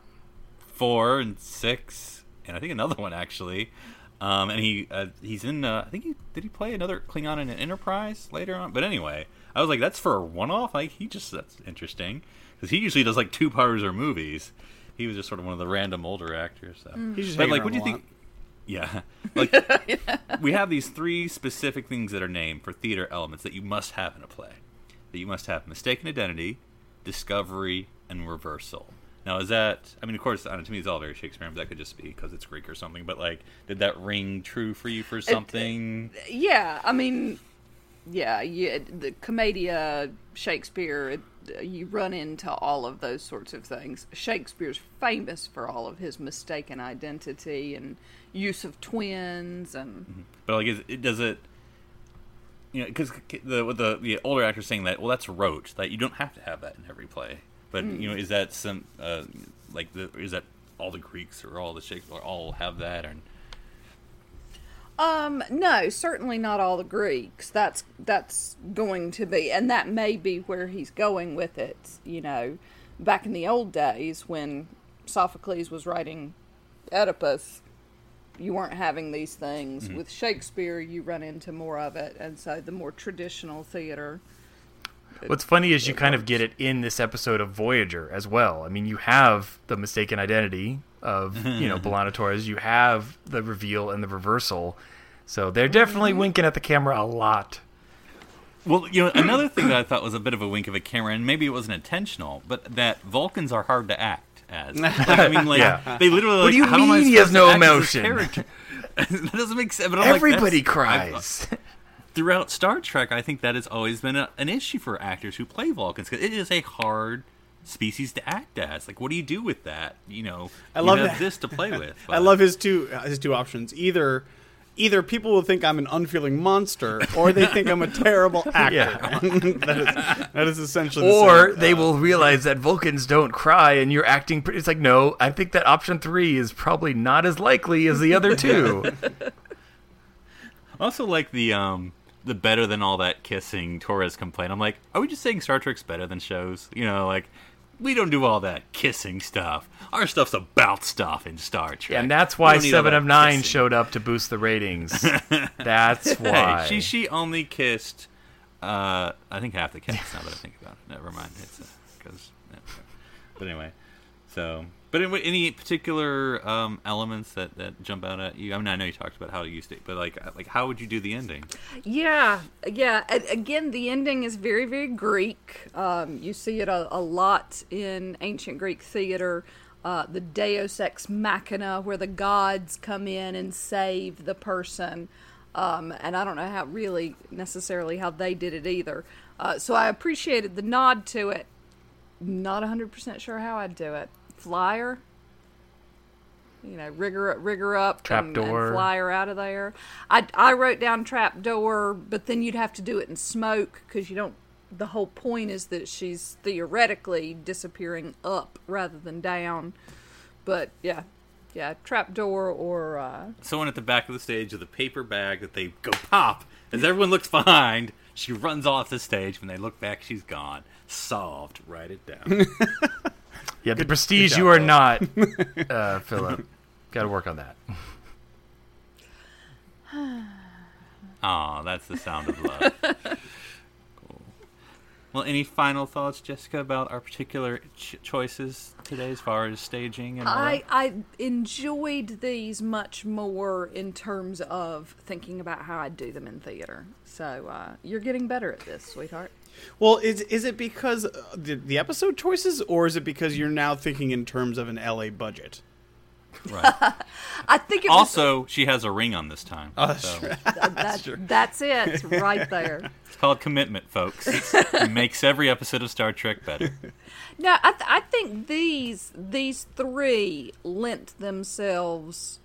four and six, and I think another one actually. Um, and he uh, he's in. Uh, I think he did he play another Klingon in an Enterprise later on. But anyway, I was like, that's for a one-off. Like he just that's interesting because he usually does like two parts or movies. He was just sort of one of the random older actors. So. He's just But hanging like, what do you around a think? Yeah, like we have these three specific things that are named for theater elements that you must have in a play. That you must have mistaken identity, discovery, and reversal. Now, is that? I mean, of course, I don't know, to me, it's all very Shakespearean. But that could just be because it's Greek or something. But like, did that ring true for you for something? Yeah, I mean, yeah, you, the Commedia, Shakespeare, it, you run into all of those sorts of things. Shakespeare's famous for all of his mistaken identity and use of twins and But like, is it does it? You know, because the with the the older actors saying that, well, that's rote. That you don't have to have that in every play. But you know, is that some uh, like the is that all the Greeks or all the Shakespeare all have that? Or Um, no, certainly not all the Greeks. That's that's going to be, and that may be where he's going with it. You know, back in the old days when Sophocles was writing Oedipus, you weren't having these things. Mm-hmm. With Shakespeare, you run into more of it, and so the more traditional theater. What's funny is you kind of get it in this episode of Voyager as well. I mean, you have the mistaken identity of, you know, B'Elanna Torres. You have the reveal and the reversal. So they're definitely winking at the camera a lot. well, you know, another thing that I thought was a bit of a wink of a camera, and maybe it wasn't intentional, but that Vulcans are hard to act as. Like, I mean, like Yeah. they literally. What Like, do you how am I mean he has supposed no to act as this emotion? character? That doesn't make sense. But I'm like, Everybody that's- cries. I've- throughout Star Trek, I think that has always been a, an issue for actors who play Vulcans because it is a hard species to act as. Like, what do you do with that? You know, I love you have that. this to play with. I love his two his two options. Either either people will think I'm an unfeeling monster, or they think I'm a terrible actor. Yeah. that is that is essentially. The Or same. they Uh, will realize that Vulcans don't cry, and you're acting. Pretty, it's like, no, I think that option three is probably not as likely as the other two. Also, like the um the better than all that kissing Torres complaint. I'm like, are we just saying Star Trek's better than shows? You know, like, we don't do all that kissing stuff. Our stuff's about stuff in Star Trek. And that's We why don't need all Seven that of Nine kissing. showed up to boost the ratings. That's why. Hey, she she only kissed, uh, I think half the cast. Now that I think about it, never mind. It's because, but anyway, so. But anyway, any particular um, elements that, that jump out at you? I mean, I know you talked about how to use it, but like, like how would you do the ending? Yeah, yeah. A- again, the ending is very, very Greek. Um, you see it a, a lot in ancient Greek theater. Uh, the Deus Ex Machina, where the gods come in and save the person. Um, and I don't know how really necessarily how they did it either. Uh, so I appreciated the nod to it. Not one hundred percent sure how I'd do it. Flyer, you know, rig her, rig her up and, and Trapdoor. fly her out of there. I, I wrote down trapdoor, but then you'd have to do it in smoke because you don't. The whole point is that she's theoretically disappearing up rather than down. But yeah, yeah, trapdoor or uh, Someone at the back of the stage with a paper bag that they go pop as everyone looks behind. She runs off the stage. When they look back, she's gone. Solved. Write it down. Yeah, the prestige job, you are Phil. not, uh, Philip. Got to work on that. Aw, that's the sound of love. Cool. Well, any final thoughts, Jessica, about our particular ch- choices today as far as staging and all I, that? I enjoyed these much more in terms of thinking about how I do them in theater. So uh, you're getting better at this, sweetheart. Well, is is it because uh, the, the episode choices, or is it because you're now thinking in terms of an L A budget? Right. I think it was, Also, she has a ring on this time. Oh, that's so true. that, that's it right there. It's called commitment, folks. It makes every episode of Star Trek better. No, I, th- I think these these three lent themselves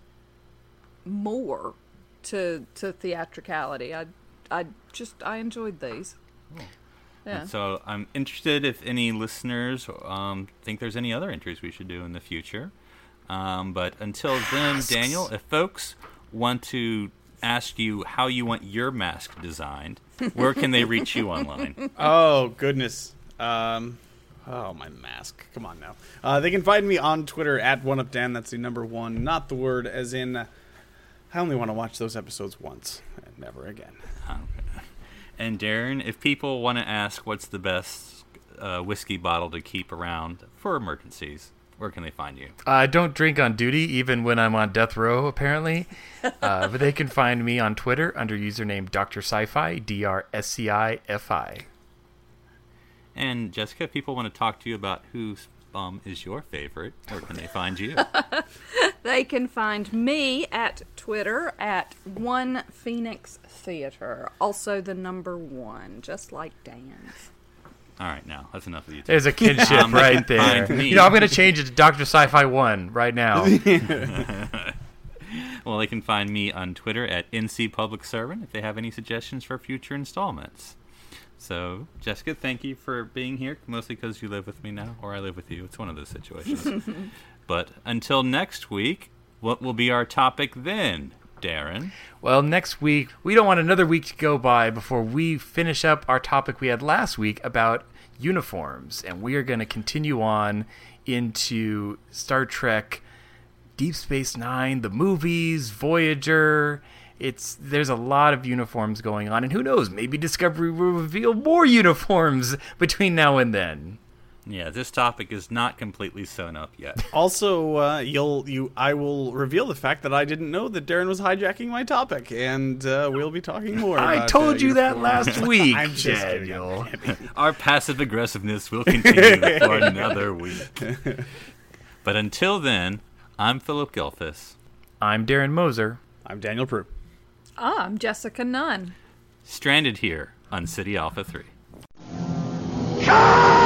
more to to theatricality. I I just I enjoyed these. Yeah. And so I'm interested if any listeners um, think there's any other entries we should do in the future. Um, but until then, Daniel, if folks want to ask you how you want your mask designed, where can they reach you online? Oh, goodness. Um, oh, my mask. Come on now. Uh, they can find me on Twitter at OneUpDan. That's the number one, not the word, as in uh, I only want to watch those episodes once and never again. Okay. And Darren, if people want to ask what's the best uh, whiskey bottle to keep around for emergencies, where can they find you? I don't drink on duty, even when I'm on death row, apparently. Uh, but they can find me on Twitter under username Doctor Sci-Fi, D R S C I F I. And Jessica, if people want to talk to you about whose bum is your favorite, where can they find you? They can find me at Twitter at One Phoenix Theater. Also the number one, just like Dan's. All right, now that's enough of you. Two. There's a kinship Um, they right can find there. me. You know, I'm going to change it to Doctor Sci-Fi one right now. Well, they can find me on Twitter at N C Public Servant if they have any suggestions for future installments. So, Jessica, thank you for being here, mostly because you live with me now, or I live with you. It's one of those situations. But until next week, what will be our topic then, Darren? Well, next week, we don't want another week to go by before we finish up our topic we had last week about uniforms. And we are going to continue on into Star Trek, Deep Space Nine, the movies, Voyager. It's there's a lot of uniforms going on. And who knows, maybe Discovery will reveal more uniforms between now and then. Yeah, this topic is not completely sewn up yet. Also, uh, you'll you I will reveal the fact that I didn't know that Darren was hijacking my topic, and uh, we'll be talking more. I about, told uh, you that uniforms. last week, I'm just kidding. Daniel. I'm kidding. Our passive aggressiveness will continue for another week. But until then, I'm Philip Gelfus. I'm Darren Moser. I'm Daniel Prue. Ah, I'm Jessica Nunn. Stranded here on City Alpha three. Come!